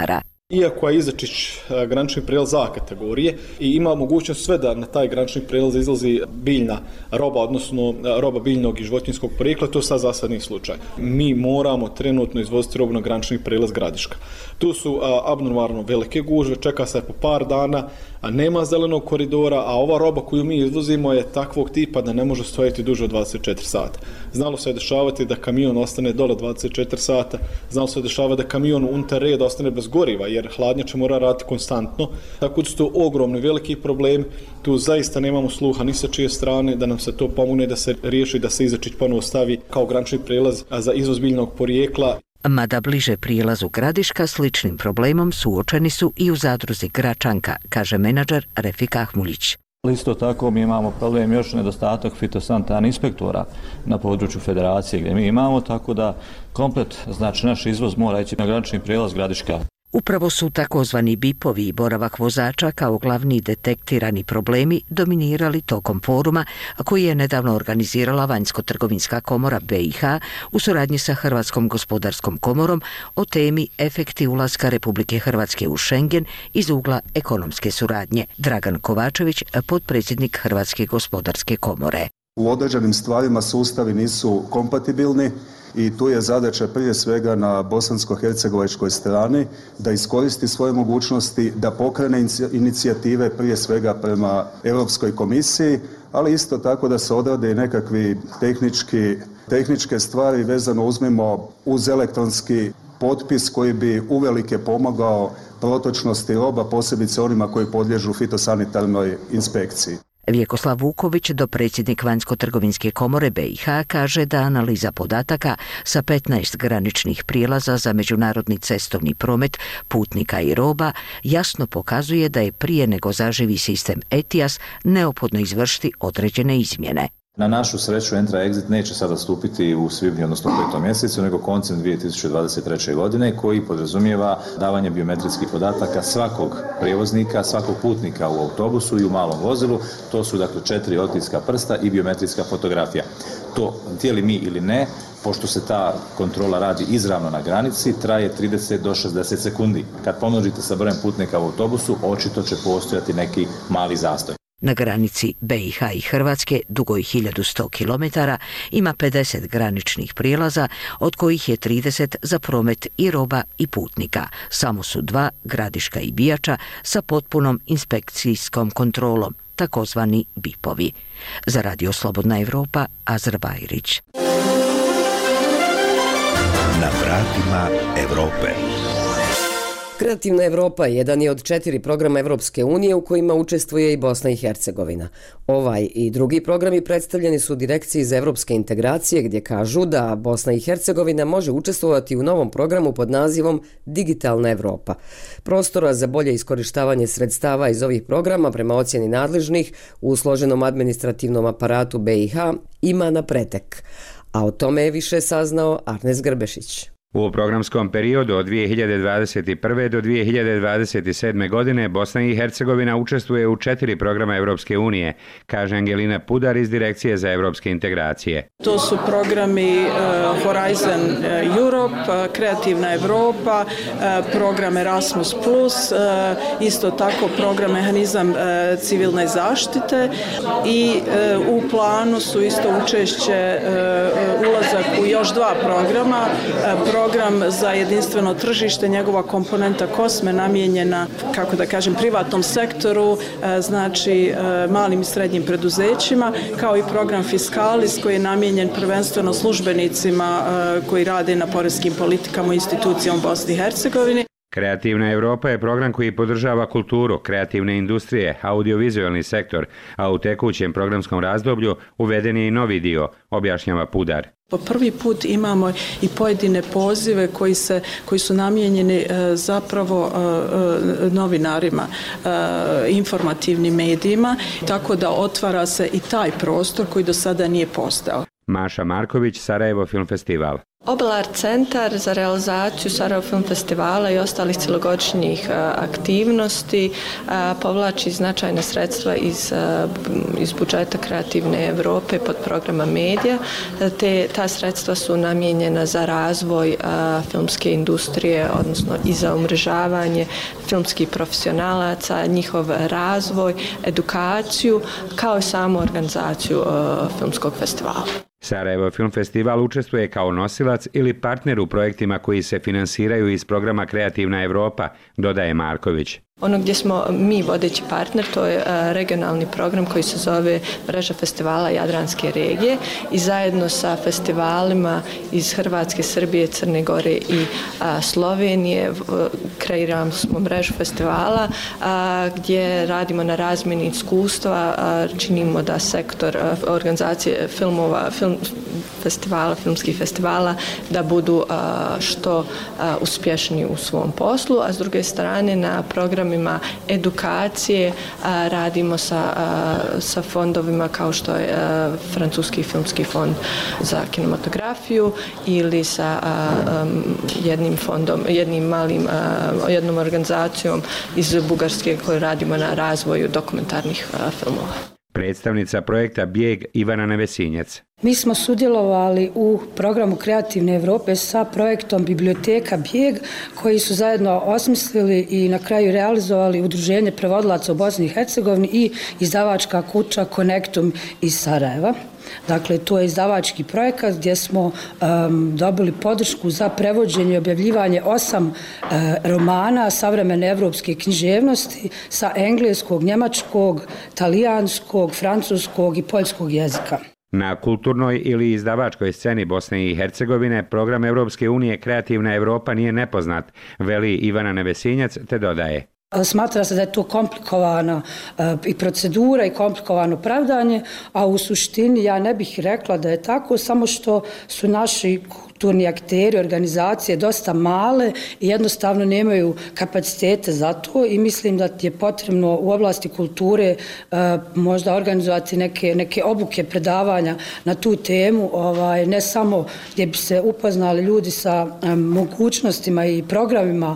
Iako je Izačić granični prijelaz A kategorije i ima mogućnost sve da na taj granični prijelaz izlazi biljna roba, odnosno roba biljnog i životinjskog porijekla, to sad za sad nije slučaj. Mi moramo trenutno izvoziti robu na granični prijelaz Gradiška. Tu su abnormalno velike gužve, čeka se po par dana, a nema zelenog koridora, a ova roba koju mi izvozimo je takvog tipa da ne može stojiti duže od 24 sata. Znalo se dešavati da kamion ostane dole 24 sata, znalo se dešava da kamion unutar reda ostane bez goriva, jer hladnjača mora raditi konstantno. Tako da su to ogromni veliki problemi. Tu zaista nemamo sluha ni sa čije strane da nam se to pomogne, da se riješi, da se Izačić ponovo stavi kao granični prijelaz za izvoz biljnog porijekla. Mada bliže prijelazu Gradiška sličnim problemom suočeni su i u zadruzi Gračanka, kaže menadžer Refik Ahmuljić. Isto tako mi imamo problem još nedostatak fitosanitarnih inspektora na području federacije gdje mi imamo, tako da komplet, znači naš izvoz mora ići na granični prijelaz Gradiška. Upravo su takozvani BIP-ovi i boravak vozača kao glavni detektirani problemi dominirali tokom foruma koji je nedavno organizirala Vanjsko-trgovinska komora BiH u suradnji sa Hrvatskom gospodarskom komorom o temi efekti ulaska Republike Hrvatske u Schengen iz ugla ekonomske suradnje. Dragan Kovačević, potpredsjednik Hrvatske gospodarske komore. U određenim stvarima sustavi nisu kompatibilni i tu je zadaća prije svega na bosansko-hercegovačkoj strani da iskoristi svoje mogućnosti, da pokrene inicijative prije svega prema Europskoj komisiji, ali isto tako da se odrade i nekakvi tehničke stvari vezano uzmimo uz elektronski potpis koji bi uvelike pomogao protočnosti roba, posebice onima koji podliježu fitosanitarnoj inspekciji. Vjekoslav Vuković, dopredsjednik Vanjsko-trgovinske komore BiH, kaže da analiza podataka sa 15 graničnih prijelaza za međunarodni cestovni promet putnika i roba jasno pokazuje da je prije nego zaživi sistem ETIAS neophodno izvršiti određene izmjene. Na našu sreću Entra-Exit neće sada stupiti u svibnju, odnosno 5. mjesecu, nego koncem 2023. godine koji podrazumijeva davanje biometrijskih podataka svakog prijevoznika, svakog putnika u autobusu i u malom vozilu. To su dakle 4 otiska prsta i biometrijska fotografija. To, htjeli mi ili ne, pošto se ta kontrola radi izravno na granici, traje 30 do 60 sekundi. Kad pomnožite sa brojem putnika u autobusu, očito će postojati neki mali zastoj. Na granici BiH i Hrvatske, dugoj 1100 km, ima 50 graničnih prijelaza, od kojih je 30 za promet i roba i putnika. Samo su 2, Gradiška i Bijača, sa potpunom inspekcijskom kontrolom, takozvani BIP-ovi. Za Radio Slobodna Evropa, Azra Bajrić. Na vratima Evrope. Kreativna Evropa jedan je od 4 programa Evropske unije u kojima učestvuje i Bosna i Hercegovina. Ovaj i drugi programi predstavljeni su u Direkciji za evropske integracije gdje kažu da Bosna i Hercegovina može učestvovati u novom programu pod nazivom Digitalna Evropa. Prostora za bolje iskorištavanje sredstava iz ovih programa prema ocjeni nadležnih u složenom administrativnom aparatu BiH ima na pretek. A o tome je više saznao Arnes Grbešić. U programskom periodu od 2021. do 2027. godine Bosna i Hercegovina učestvuje u 4 programa Evropske unije, kaže Angelina Pudar iz Direkcije za evropske integracije. To su programi Horizon Europe, Kreativna Evropa, program Erasmus+, isto tako program Mehanizam civilne zaštite i u planu su isto učešće ulazak u još 2 programa, program za jedinstveno tržište, njegova komponenta Kosme namijenjena, kako da kažem, privatnom sektoru, znači malim i srednjim preduzećima, kao i program Fiskalis koji je namijenjen prvenstveno službenicima koji rade na poreskim politikama i institucijama u Bosni i Hercegovini. Kreativna Evropa je program koji podržava kulturu, kreativne industrije, audiovizualni sektor, a u tekućem programskom razdoblju uveden je i novi dio, objašnjava Pudar. Po prvi put imamo i pojedine pozive koji su namijenjeni zapravo novinarima, informativnim medijima, tako da otvara se i taj prostor koji do sada nije postojao. Maša Marković, Sarajevo Film Festival. Obelar centar za realizaciju Sarajevo Film Festivala i ostalih cjelogodišnjih aktivnosti povlači značajna sredstva iz budžeta Kreativne Evrope pod programa Medija. Ta sredstva su namijenjena za razvoj filmske industrije, odnosno i za umrežavanje filmskih profesionalaca, njihov razvoj, edukaciju, kao i samu organizaciju filmskog festivala. Sarajevo Film Festival učestvuje kao nosilac ili partner u projektima koji se finansiraju iz programa Kreativna Evropa, dodaje Marković. Ono gdje smo mi vodeći partner, to je regionalni program koji se zove Mreža festivala Jadranske regije i zajedno sa festivalima iz Hrvatske, Srbije, Crne Gore i Slovenije kreiramo smo mrežu festivala gdje radimo na razmjeni iskustva, činimo da sektor organizacije filmskih festivala da budu što uspješniji u svom poslu, a s druge strane na programima edukacije radimo sa fondovima kao što je Francuski filmski fond za kinematografiju ili sa jednom organizacijom iz Bugarske koju radimo na razvoju dokumentarnih filmova. Predstavnica projekta Bijeg Ivana Nevesinjac. Mi smo sudjelovali u programu Kreativne Evrope sa projektom Biblioteka Bijeg, koji su zajedno osmislili i na kraju realizovali Udruženje prevodilaca u Bosni i Hercegovini i izdavačka kuća Connectum iz Sarajeva. Dakle, to je izdavački projekat gdje smo dobili podršku za prevođenje i objavljivanje 8 romana savremene evropske književnosti sa engleskog, njemačkog, talijanskog, francuskog i poljskog jezika. Na kulturnoj ili izdavačkoj sceni Bosne i Hercegovine program Evropske unije Kreativna Evropa nije nepoznat, veli Ivana Nevesinjac, te dodaje. Smatra se da je to komplikovana i procedura i komplikovano pravdanje, a u suštini ja ne bih rekla da je tako, samo što su naši kulturni akteri, organizacije dosta male i jednostavno nemaju kapacitete za to i mislim da je potrebno u oblasti kulture možda organizovati neke obuke predavanja na tu temu, ne samo gdje bi se upoznali ljudi sa mogućnostima i programima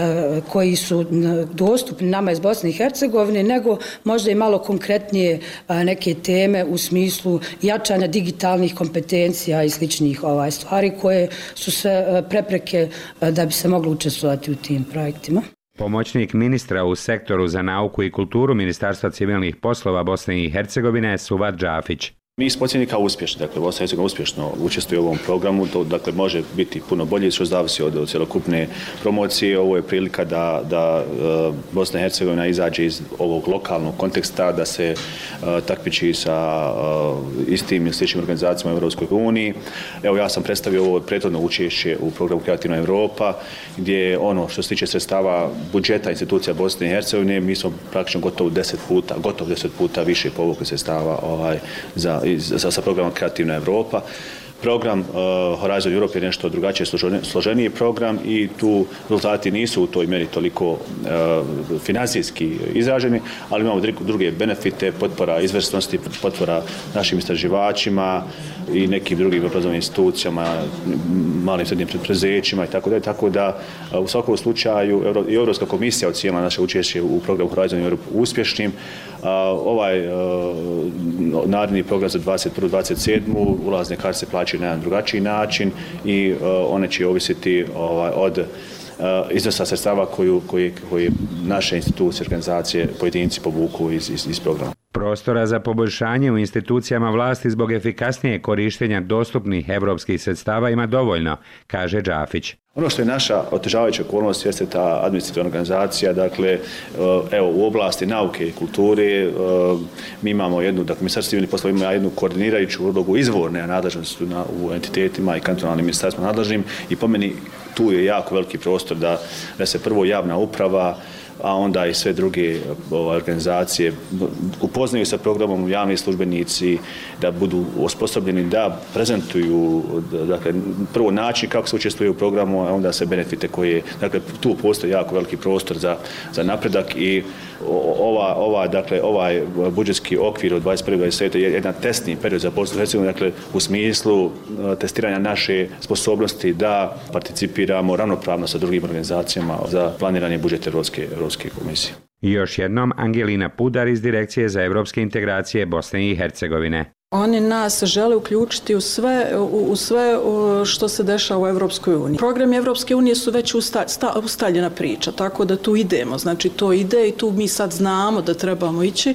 koji su dostupni nama iz Bosne i Hercegovine, nego možda i malo konkretnije neke teme u smislu jačanja digitalnih kompetencija i sličnih stvari koje su sve prepreke da bi se moglo učestvovati u tim projektima. Pomoćnik ministra u sektoru za nauku i kulturu Ministarstva civilnih poslova Bosne i Hercegovine Suvat Džafić. Mi smo ocijenjeni kao uspješni, dakle Bosna i Hercegovina uspješno učestvuje u ovom programu, to dakle može biti puno bolje, što zavisi od cjelokupne promocije. Ovo je prilika da Bosna i Hercegovina izađe iz ovog lokalnog konteksta, da se takmiči sa istim ili sličnim organizacijama u Europskoj uniji. Evo ja sam predstavio ovo prethodno učešće u programu Kreativna Evropa, gdje ono što se tiče sredstava budžeta institucija Bosne i Hercegovine, mi smo praktično gotovo 10 puta više povukli sredstava sa programom Kreativna Evropa. Program Horizon Europe je nešto drugačije složeniji program i tu rezultati nisu u toj mjeri toliko financijski izraženi, ali imamo druge benefite, potpora izvrsnosti, potpora našim istraživačima i nekim drugim obrazovnim institucijama, malim srednjim preduzećima i tako da u svakom slučaju i Europska komisija ocijenila naše učešće u programu Horizon Europe uspješnim. Ovaj naredni program za 2021-2027 ulazne karte se plaćaju na jedan drugačiji način i one će ovisiti od iznosa sredstava koje naše institucije, organizacije, pojedinci povuku iz programa. Prostora za poboljšanje u institucijama vlasti zbog efikasnije korištenja dostupnih evropskih sredstava ima dovoljno, kaže Džafić. Ono što je naša otežavajuća okolnost jeste ta administrativna organizacija, dakle, evo, u oblasti nauke i kulture mi imamo jednu, dakle, Ministarstvo civilnih poslova ima jednu koordinirajuću ulogu izvorne nadležnosti u entitetima i kantonalnim ministarstvima nadležnim i po meni tu je jako veliki prostor da se prvo javna uprava, a onda i sve druge organizacije upoznaju sa programom, javni službenici, da budu osposobljeni da prezentuju, dakle, prvo način kako se učestvuje u programu, onda se benefite koje, dakle tu postoji jako veliki prostor za napredak i ovaj budžetski okvir od 21-27 je jedan testni period za Bosnu i Hercegovinu, dakle u smislu testiranja naše sposobnosti da participiramo ravnopravno sa drugim organizacijama za planiranje budžeta Europske komisije. I još jednom Angelina Pudar iz Direkcije za evropske integracije Bosne i Hercegovine. Oni nas žele uključiti u sve što se dešava u Evropskoj uniji. Programi Evropske unije su već ustaljena priča, tako da tu idemo. Znači to ide i tu mi sad znamo da trebamo ići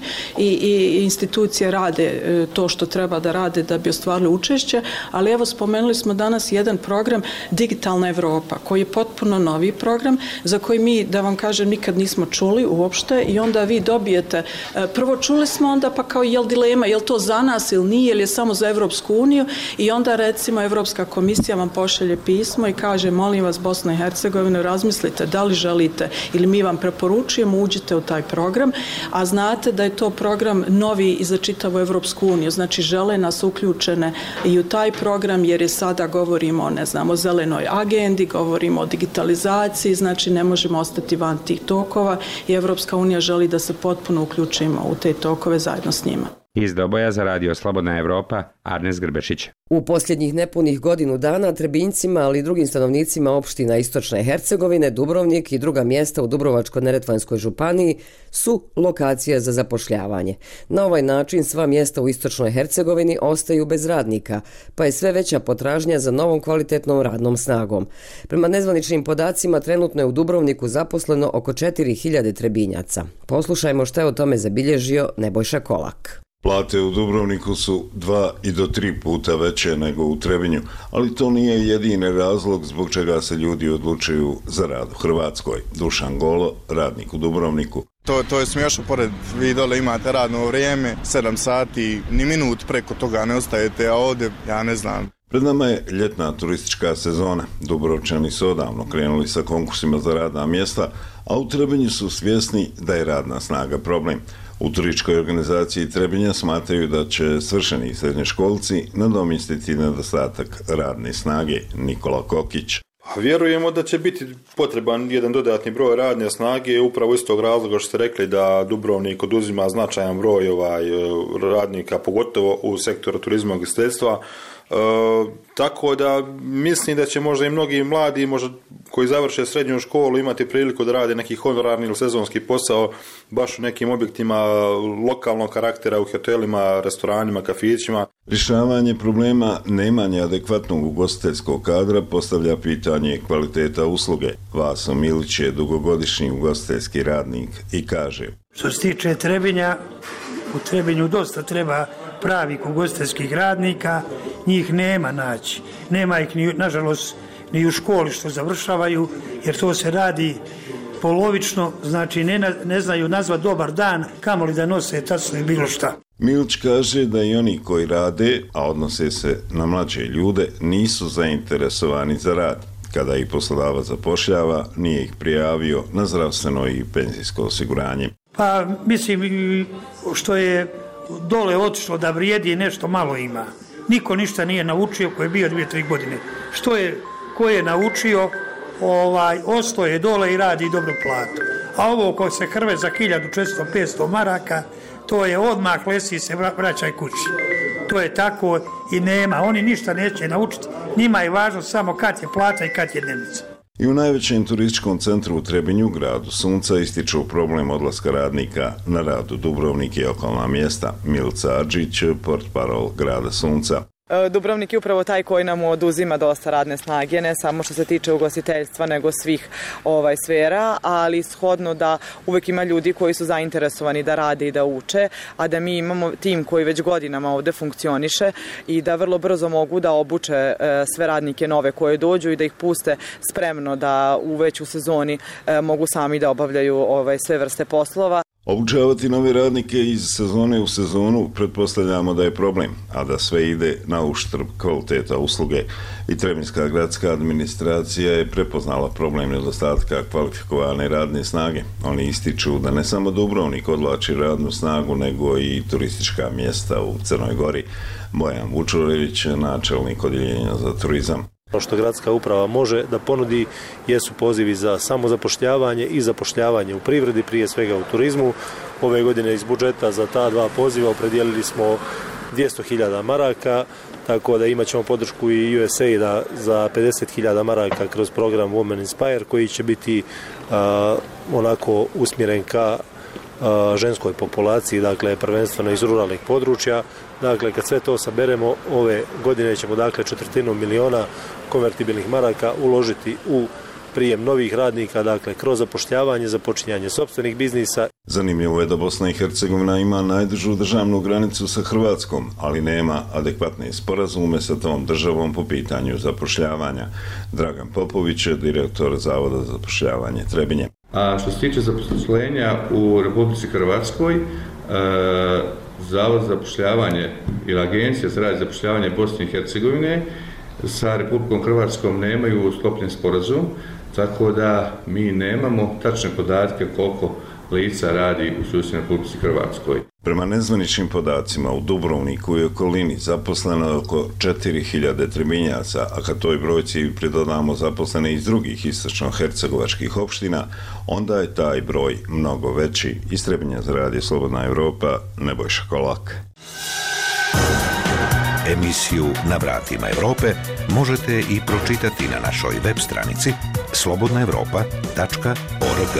i institucije rade to što treba da rade da bi ostvarili učešće, ali evo spomenuli smo danas jedan program Digitalna Evropa, koji je potpuno novi program za koji mi, da vam kažem, nikad nismo čuli uopšte i onda vi dobijete, prvo čuli smo onda pa kao jel dilema, jel to za nas ili nije, ili je samo za Evropsku uniju i onda recimo Evropska komisija vam pošalje pismo i kaže molim vas Bosna i Hercegovina razmislite da li želite ili mi vam preporučujemo uđite u taj program, a znate da je to program novi i za čitavu Evropsku uniju, znači žele nas uključene i u taj program jer je sada govorimo o zelenoj agendi, govorimo o digitalizaciji, znači ne možemo ostati van tih tokova i Evropska unija želi da se potpuno uključimo u te tokove zajedno s njima. Iz Doboja za Radio Slobodna Evropa, Arnes Grbešić. U posljednjih nepunih godinu dana Trebinjcima, ali i drugim stanovnicima opština Istočne Hercegovine, Dubrovnik i druga mjesta u Dubrovačko-neretvanskoj županiji su lokacija za zapošljavanje. Na ovaj način sva mjesta u Istočnoj Hercegovini ostaju bez radnika, pa je sve veća potražnja za novom kvalitetnom radnom snagom. Prema nezvaničnim podacima, trenutno je u Dubrovniku zaposleno oko 4000 Trebinjaca. Poslušajmo što je o tome zabilježio Nebojša Kolak. Plate u Dubrovniku su 2 i do 3 puta veće nego u Trebinju, ali to nije jedini razlog zbog čega se ljudi odlučuju za rad u Hrvatskoj. Dušan Golo, radnik u Dubrovniku. To je smiješno, pored vi dole imate radno vrijeme, 7 sati, ni minut preko toga ne ostajete, a ovdje ja ne znam. Pred nama je ljetna turistička sezona. Dubrovčani su odavno krenuli sa konkursima za radna mjesta, a u Trebinju su svjesni da je radna snaga problem. U turističkoj organizaciji Trebinja smatraju da će svršeni srednjoškolci nadomjestiti nedostatak radne snage. Nikola Kokić. Vjerujemo da će biti potreban jedan dodatni broj radne snage, upravo iz tog razloga što ste rekli da Dubrovnik oduzima značajan broj radnika, pogotovo u sektoru turizma i ugostiteljstva. Tako da mislim da će možda i mnogi mladi koji završe srednju školu imati priliku da rade neki honorarni ili sezonski posao baš u nekim objektima lokalnog karaktera, u hotelima, restoranima, kafićima. Rješavanje problema nemanja adekvatnog ugostiteljskog kadra postavlja pitanje kvaliteta usluge. Vaso Milić je dugogodišnji ugostiteljski radnik i kaže: Što se tiče Trebinja, u Trebinju dosta treba pravih ugostiteljskih radnika, njih nema naći. Nema ih, nažalost, ni u školi što završavaju, jer to se radi polovično, znači ne znaju nazvat dobar dan, kamoli da nose tačno i bilo šta. Milić kaže da i oni koji rade, a odnose se na mlađe ljude, nisu zainteresovani za rad. Kada ih poslodavac zapošljava, nije ih prijavio na zdravstveno i penzijsko osiguranje. Pa mislim što je dole otišlo da vrijedi nešto malo ima. Niko ništa nije naučio koji je bio 2-3 godine. Ko je naučio, ostao je dole i radi dobro platu. A ovo ko se hrve za 1400-500 maraka, to je odmah lesi se vraćaj kući. To je tako i nema. Oni ništa neće naučiti. Njima je važno samo kad je plata i kad je dnevnica. I u najvećem turističkom centru u Trebinju, gradu Sunca, ističu problem odlaska radnika na rad u Dubrovnik i okolna mjesta. Milica Adžić, portparol grada Sunca. Dubrovnik je upravo taj koji nam oduzima dosta radne snage, ne samo što se tiče ugostiteljstva, nego svih sfera, ali shodno da uvek ima ljudi koji su zainteresovani da rade i da uče, a da mi imamo tim koji već godinama ovde funkcioniše i da vrlo brzo mogu da obuče sve radnike nove koje dođu i da ih puste spremno da već u sezoni mogu sami da obavljaju sve vrste poslova. Obučavati nove radnike iz sezone u sezonu pretpostavljamo da je problem, a da sve ide na uštrb kvaliteta usluge. I Trebinjska gradska administracija je prepoznala problem nedostatka kvalifikovane radne snage. Oni ističu da ne samo Dubrovnik odvlači radnu snagu, nego i turistička mjesta u Crnoj Gori. Bojan Vučurević, načelnik odjeljenja za turizam. Ono što gradska uprava može da ponudi jesu pozivi za samozapošljavanje i zapošljavanje u privredi, prije svega u turizmu. Ove godine iz budžeta za ta dva poziva opredijelili smo 200.000 maraka, tako da imat ćemo podršku i USAID-a za 50.000 maraka kroz program Women Inspire koji će biti onako usmjeren ka ženskoj populaciji, dakle prvenstveno iz ruralnih područja. Dakle, kad sve to saberemo, ove godine ćemo dakle 250.000 konvertibilnih maraka uložiti u prijem novih radnika, dakle kroz zapošljavanje, započinjanje sopstvenih biznisa. Zanimljivo je da Bosna i Hercegovina ima najdužu državnu granicu sa Hrvatskom, ali nema adekvatne sporazume sa tom državom po pitanju zapošljavanja. Dragan Popović je direktor Zavoda za zapošljavanje Trebinje. A što se tiče zaposlenja u Republici Hrvatskoj, Zavod za zapošljavanje ili Agencija za rad i zapošljavanje Bosne i Hercegovine sa Republikom Hrvatskom nemaju sklopljen sporazum, tako da mi nemamo tačne podatke koliko lica radi u susjednoj Republici Hrvatskoj. Prema nezvaničnim podacima u Dubrovniku i okolini zaposleno je oko 4.000 Trebinjaca, a kad toj brojci pridodamo zaposlene iz drugih istočno-hercegovačkih opština, onda je taj broj mnogo veći. Iz Trebinja za Radio Slobodna Evropa, Nebojša Kolak. Emisiju Na vratima Evrope možete i pročitati na našoj web stranici slobodnaevropa.org.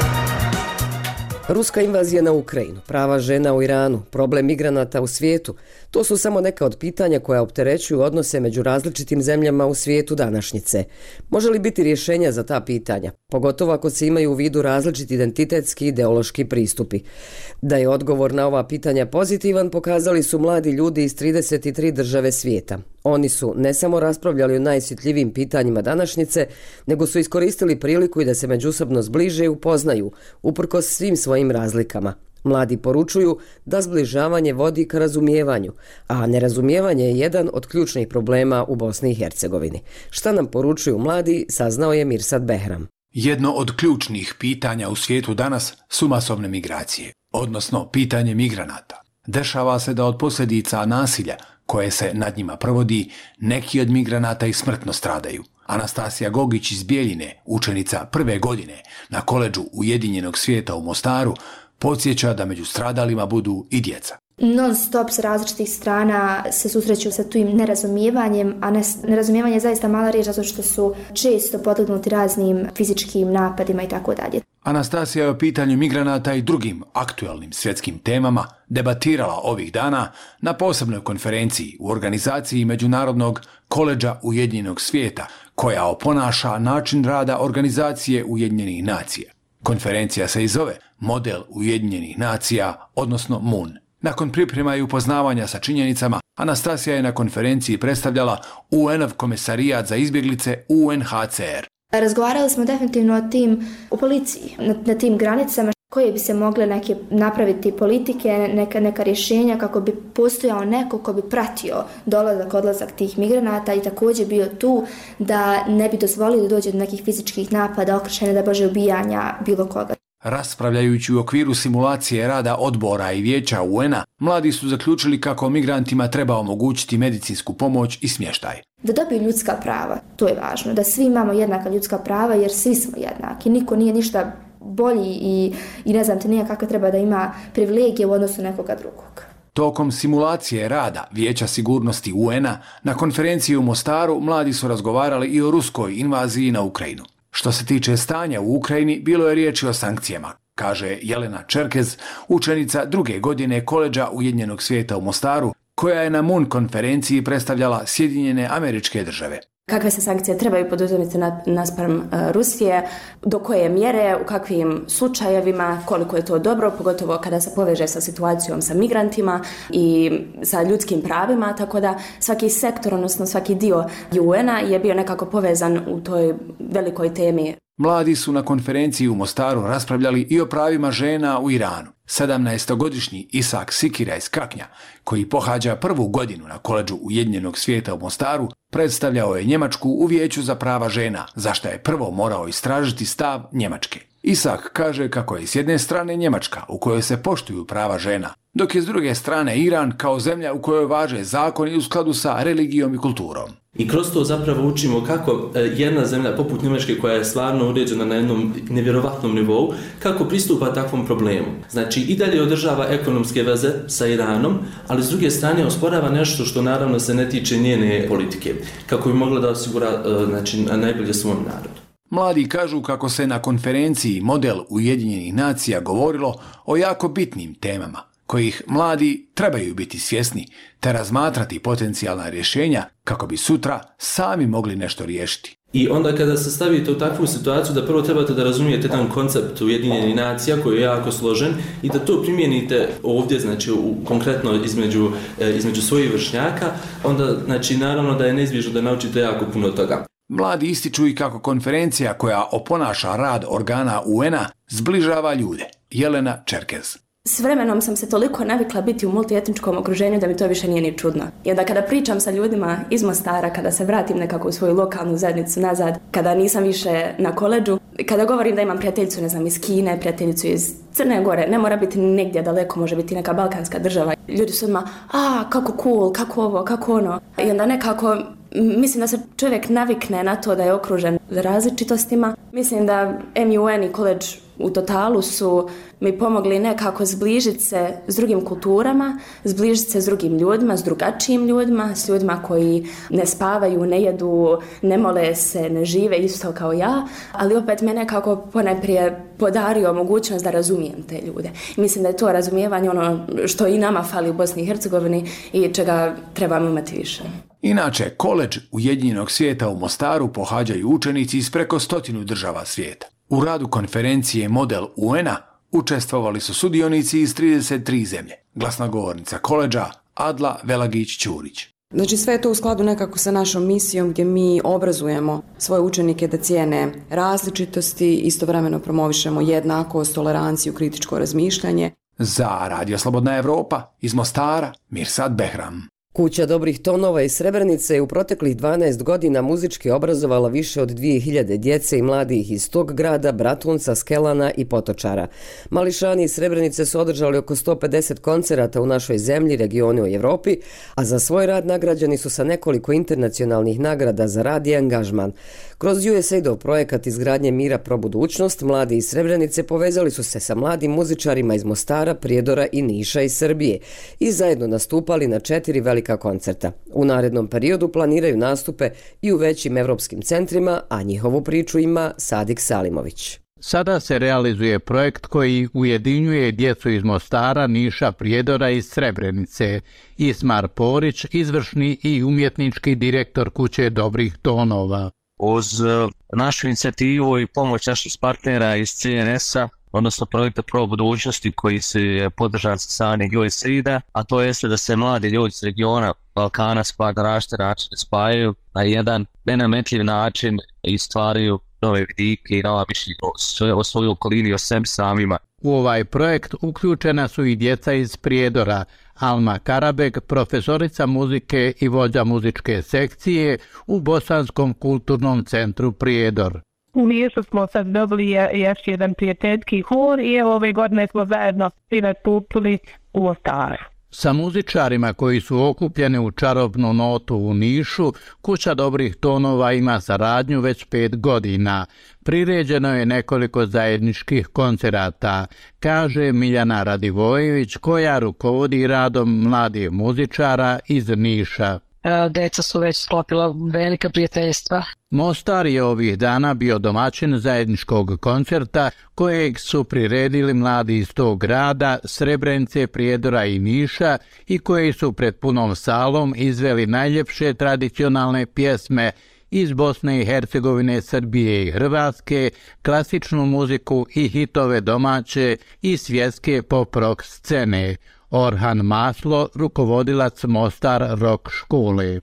Ruska invazija na Ukrajinu, prava žena u Iranu, problem migranata u svijetu, to su samo neka od pitanja koja opterećuju odnose među različitim zemljama u svijetu današnjice. Može li biti rješenja za ta pitanja, pogotovo ako se imaju u vidu različiti identitetski i ideološki pristupi? Da je odgovor na ova pitanja pozitivan, pokazali su mladi ljudi iz 33 države svijeta. Oni su ne samo raspravljali o najosjetljivijim pitanjima današnjice, nego su iskoristili priliku i da se međusobno zbliže i upoznaju, uprkos svim svojim razlikama. Mladi poručuju da zbližavanje vodi ka razumijevanju, a nerazumijevanje je jedan od ključnih problema u Bosni i Hercegovini. Šta nam poručuju mladi, saznao je Mirsad Behram. Jedno od ključnih pitanja u svijetu danas su masovne migracije, odnosno pitanje migranata. Dešava se da od posljedica nasilja koje se nad njima provodi, neki od migranata i smrtno stradaju. Anastasija Gogić iz Bijeljine, učenica prve godine na koledžu Ujedinjenog svijeta u Mostaru, podsjeća da među stradalima budu i djeca. Non stop s različitih strana se susreću sa tim nerazumijevanjem, a nerazumijevanje je zaista mala riječ zato što su često podlegnuti raznim fizičkim napadima i tako dalje. Anastasija je o pitanju migranata i drugim aktualnim svjetskim temama debatirala ovih dana na posebnoj konferenciji u organizaciji Međunarodnog koledža Ujedinjenog svijeta, koja oponaša način rada organizacije Ujedinjenih nacija. Konferencija se i zove Model Ujedinjenih nacija, odnosno MUN. Nakon priprema i upoznavanja sa činjenicama, Anastasija je na konferenciji predstavljala UN-ov komesarijat za izbjeglice UNHCR. Razgovarali smo definitivno o tim u policiji, na tim granicama koje bi se mogle napraviti politike, neka rješenja kako bi postojao neko ko bi pratio odlazak tih migranata i također bio tu da ne bi dozvolili da dođe do nekih fizičkih napada, okršenja, da bože ubijanja bilo koga. Raspravljajući u okviru simulacije rada odbora i vijeća UN-a, mladi su zaključili kako migrantima treba omogućiti medicinsku pomoć i smještaj. Da dobiju ljudska prava, to je važno, da svi imamo jednaka ljudska prava jer svi smo jednaki, niko nije ništa bolji i ne znam te nije kako treba da ima privilegije u odnosu nekoga drugog. Tokom simulacije rada Vijeća sigurnosti UN-a na konferenciji u Mostaru mladi su razgovarali i o ruskoj invaziji na Ukrajinu. Što se tiče stanja u Ukrajini, bilo je riječi o sankcijama, kaže Jelena Čerkez, učenica druge godine koledža Ujedinjenog svijeta u Mostaru, koja je na MUN konferenciji predstavljala Sjedinjene Američke Države. Kakve se sankcije trebaju poduzeti naspram Rusije, do koje mjere, u kakvim slučajevima, koliko je to dobro, pogotovo kada se poveže sa situacijom sa migrantima i sa ljudskim pravima, tako da svaki sektor, odnosno svaki dio UN-a je bio nekako povezan u toj velikoj temi. Mladi su na konferenciji u Mostaru raspravljali i o pravima žena u Iranu. 17-godišnji Isak Sikira iz Kaknja, koji pohađa prvu godinu na koledžu Ujedinjenog svijeta u Mostaru, predstavljao je Njemačku u Vijeću za prava žena, za što je prvo morao istražiti stav Njemačke. Isak kaže kako je s jedne strane Njemačka, u kojoj se poštuju prava žena, dok je s druge strane Iran kao zemlja u kojoj važe zakoni u skladu sa religijom i kulturom. I kroz to zapravo učimo kako jedna zemlja poput Njemačke, koja je stvarno uređena na jednom nevjerovatnom nivou, kako pristupa takvom problemu. Znači i dalje održava ekonomske veze sa Iranom, ali s druge strane osporava nešto što naravno se ne tiče njene politike, kako bi mogla da osigura najbolje svom narodu. Mladi kažu kako se na konferenciji Model Ujedinjenih nacija govorilo o jako bitnim temama, kojih mladi trebaju biti svjesni te razmatrati potencijalna rješenja kako bi sutra sami mogli nešto riješiti. I onda kada se stavite u takvu situaciju da prvo trebate da razumijete jedan koncept Ujedinjenih nacija koji je jako složen i da to primijenite ovdje, znači konkretno između svojih vršnjaka, onda naravno da je neizbježno da naučite jako puno toga. Mladi ističu i kako konferencija koja oponaša rad organa UN-a zbližava ljude. Jelena Čerkez. S vremenom sam se toliko navikla biti u multietničkom okruženju da mi to više nije ni čudno. I onda kada pričam sa ljudima iz Mostara, kada se vratim nekako u svoju lokalnu zajednicu nazad, kada nisam više na koledžu, kada govorim da imam prijateljicu, iz Kine, prijateljicu iz Crne Gore, ne mora biti negdje daleko, može biti neka balkanska država. Ljudi su odmah, kako cool, kako ovo, kako ono. I onda nekako mislim da se čovjek navikne na to da je okružen različitostima. Mislim da MUN i koledž u totalu su mi pomogli nekako zbližiti se s drugim kulturama, zbližiti se s drugim ljudima, s drugačijim ljudima, s ljudima koji ne spavaju, ne jedu, ne mole se, ne žive isto kao ja, ali opet me nekako ponajprije podario mogućnost da razumijem te ljude. Mislim da je to razumijevanje ono što i nama fali u Bosni i Hercegovini i čega trebamo imati više. Inače, koledž Ujedinjenog svijeta u Mostaru pohađaju učenici iz preko 100 država svijeta. U radu konferencije Model UN-a učestvovali su sudionici iz 33 zemlje. Glasnogovornica koledža Adla Velagić-Ćurić. Znači sve je to u skladu nekako sa našom misijom gdje mi obrazujemo svoje učenike da cijene različitosti, istovremeno promovišemo jednakost, toleranciju, kritičko razmišljanje. Za Radio Slobodna Evropa iz Mostara, Mirsad Behram. Kuća dobrih tonova iz Srebrenice je u proteklih 12 godina muzički obrazovala više od 2000 djece i mladih iz tog grada, Bratunca, Skelana i Potočara. Mališani iz Srebrenice su održali oko 150 koncerata u našoj zemlji, regionu i Evropi, a za svoj rad nagrađeni su sa nekoliko internacionalnih nagrada za rad i angažman. Kroz USAID-ov projekat izgradnje mira pro budućnost, mladi iz Srebrenice povezali su se sa mladim muzičarima iz Mostara, Prijedora i Niša iz Srbije i zajedno nastupali na 4 velika koncerta. U narednom periodu planiraju nastupe i u većim evropskim centrima, a njihovu priču ima Sadik Salimović. Sada se realizuje projekt koji ujedinjuje djecu iz Mostara, Niša, Prijedora i Srebrenice. Ismar Porić, izvršni i umjetnički direktor Kuće dobrih tonova. Uz našu inicijativu i pomoć naših partnera iz CNS-a, odnosno projekta Pro budućnosti koji se podržan sa strane USAID-a, a to jeste da se mladi ljudi iz regiona Balkana na različite načine spajaju na jedan nenametljiv način i stvaraju nove vidike i nova mišljenja o svojoj okolini i o sebi samima. U ovaj projekt uključena su i djeca iz Prijedora. Alma Karabek, profesorica muzike i vođa muzičke sekcije u Bosanskom kulturnom centru Prijedor. U Nišu smo sad dobili još jedan prijateljski hor i ove godine smo zajedno svi nastupili u Mostaru. Sa muzičarima koji su okupljeni u čarobnu notu u Nišu, Kuća dobrih tonova ima saradnju već 5 godina. Priređeno je nekoliko zajedničkih koncerata, kaže Miljana Radivojević, koja rukovodi radom mladih muzičara iz Niša. Deca su već sklopila velika prijateljstva. Mostar je ovih dana bio domaćin zajedničkog koncerta kojeg su priredili mladi iz tog grada, Srebrenice, Prijedora i Niša i koji su pred punom salom izveli najljepše tradicionalne pjesme iz Bosne i Hercegovine, Srbije i Hrvatske, klasičnu muziku i hitove domaće i svjetske pop-rock scene. Orhan Maslo, rukovodilac Mostar rock škole.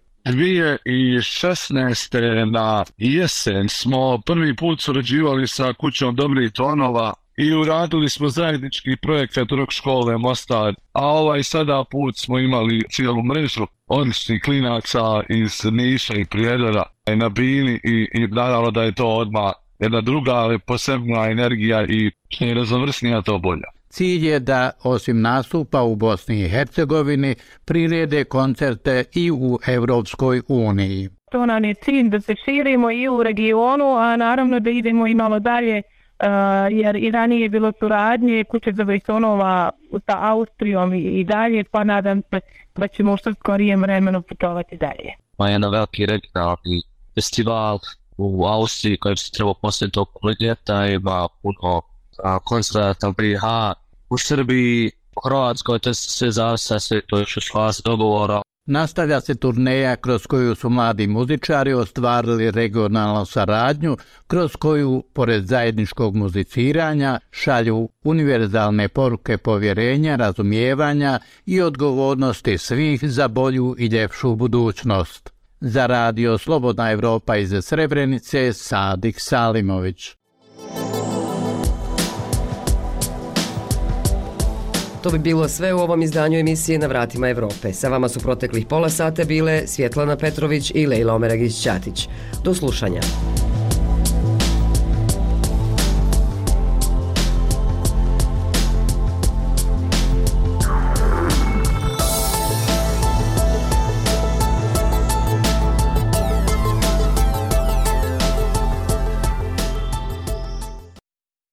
2016. na jesen smo prvi put surađivali sa Kućom dobrih tonova i uradili smo zajednički projekat rock škole Mostar, a ovaj sada put smo imali cijelu mrežu odličnih klinaca iz Niša i Prijedora na bini i naravno da je to odmah jedna druga, ali posebna energija i raznovrsnija to bolja. Cilj je da, osim nastupa u Bosni i Hercegovini, prirede koncerte i u Evropskoj uniji. to nam je cilj da se širimo i u regionu, a naravno da idemo i malo dalje, jer i ranije je bilo suradnje kuće za Vejsonova sa Austrijom i dalje, pa nadam se da ćemo u što skorijem vremenu putovati dalje. Pa jedan veliki regionalni festival u Austriji koji se treba postaviti oko ljeta, ima puno koncerata BiH, u Srbiji, u Hrvatskoj, to se sve zavisa, sve to još u fazi dogovora. Nastavlja se turneja kroz koju su mladi muzičari ostvarili regionalnu saradnju, kroz koju, pored zajedničkog muziciranja, šalju univerzalne poruke povjerenja, razumijevanja i odgovornosti svih za bolju i ljepšu budućnost. Za radio Slobodna Evropa iz Srebrenice, Sadik Salimović. To bi bilo sve u ovom izdanju emisije Na vratima Evrope. Sa vama su proteklih pola sata bile Svjetlana Petrović i Lejla Omeragić-Ćatić. Do slušanja.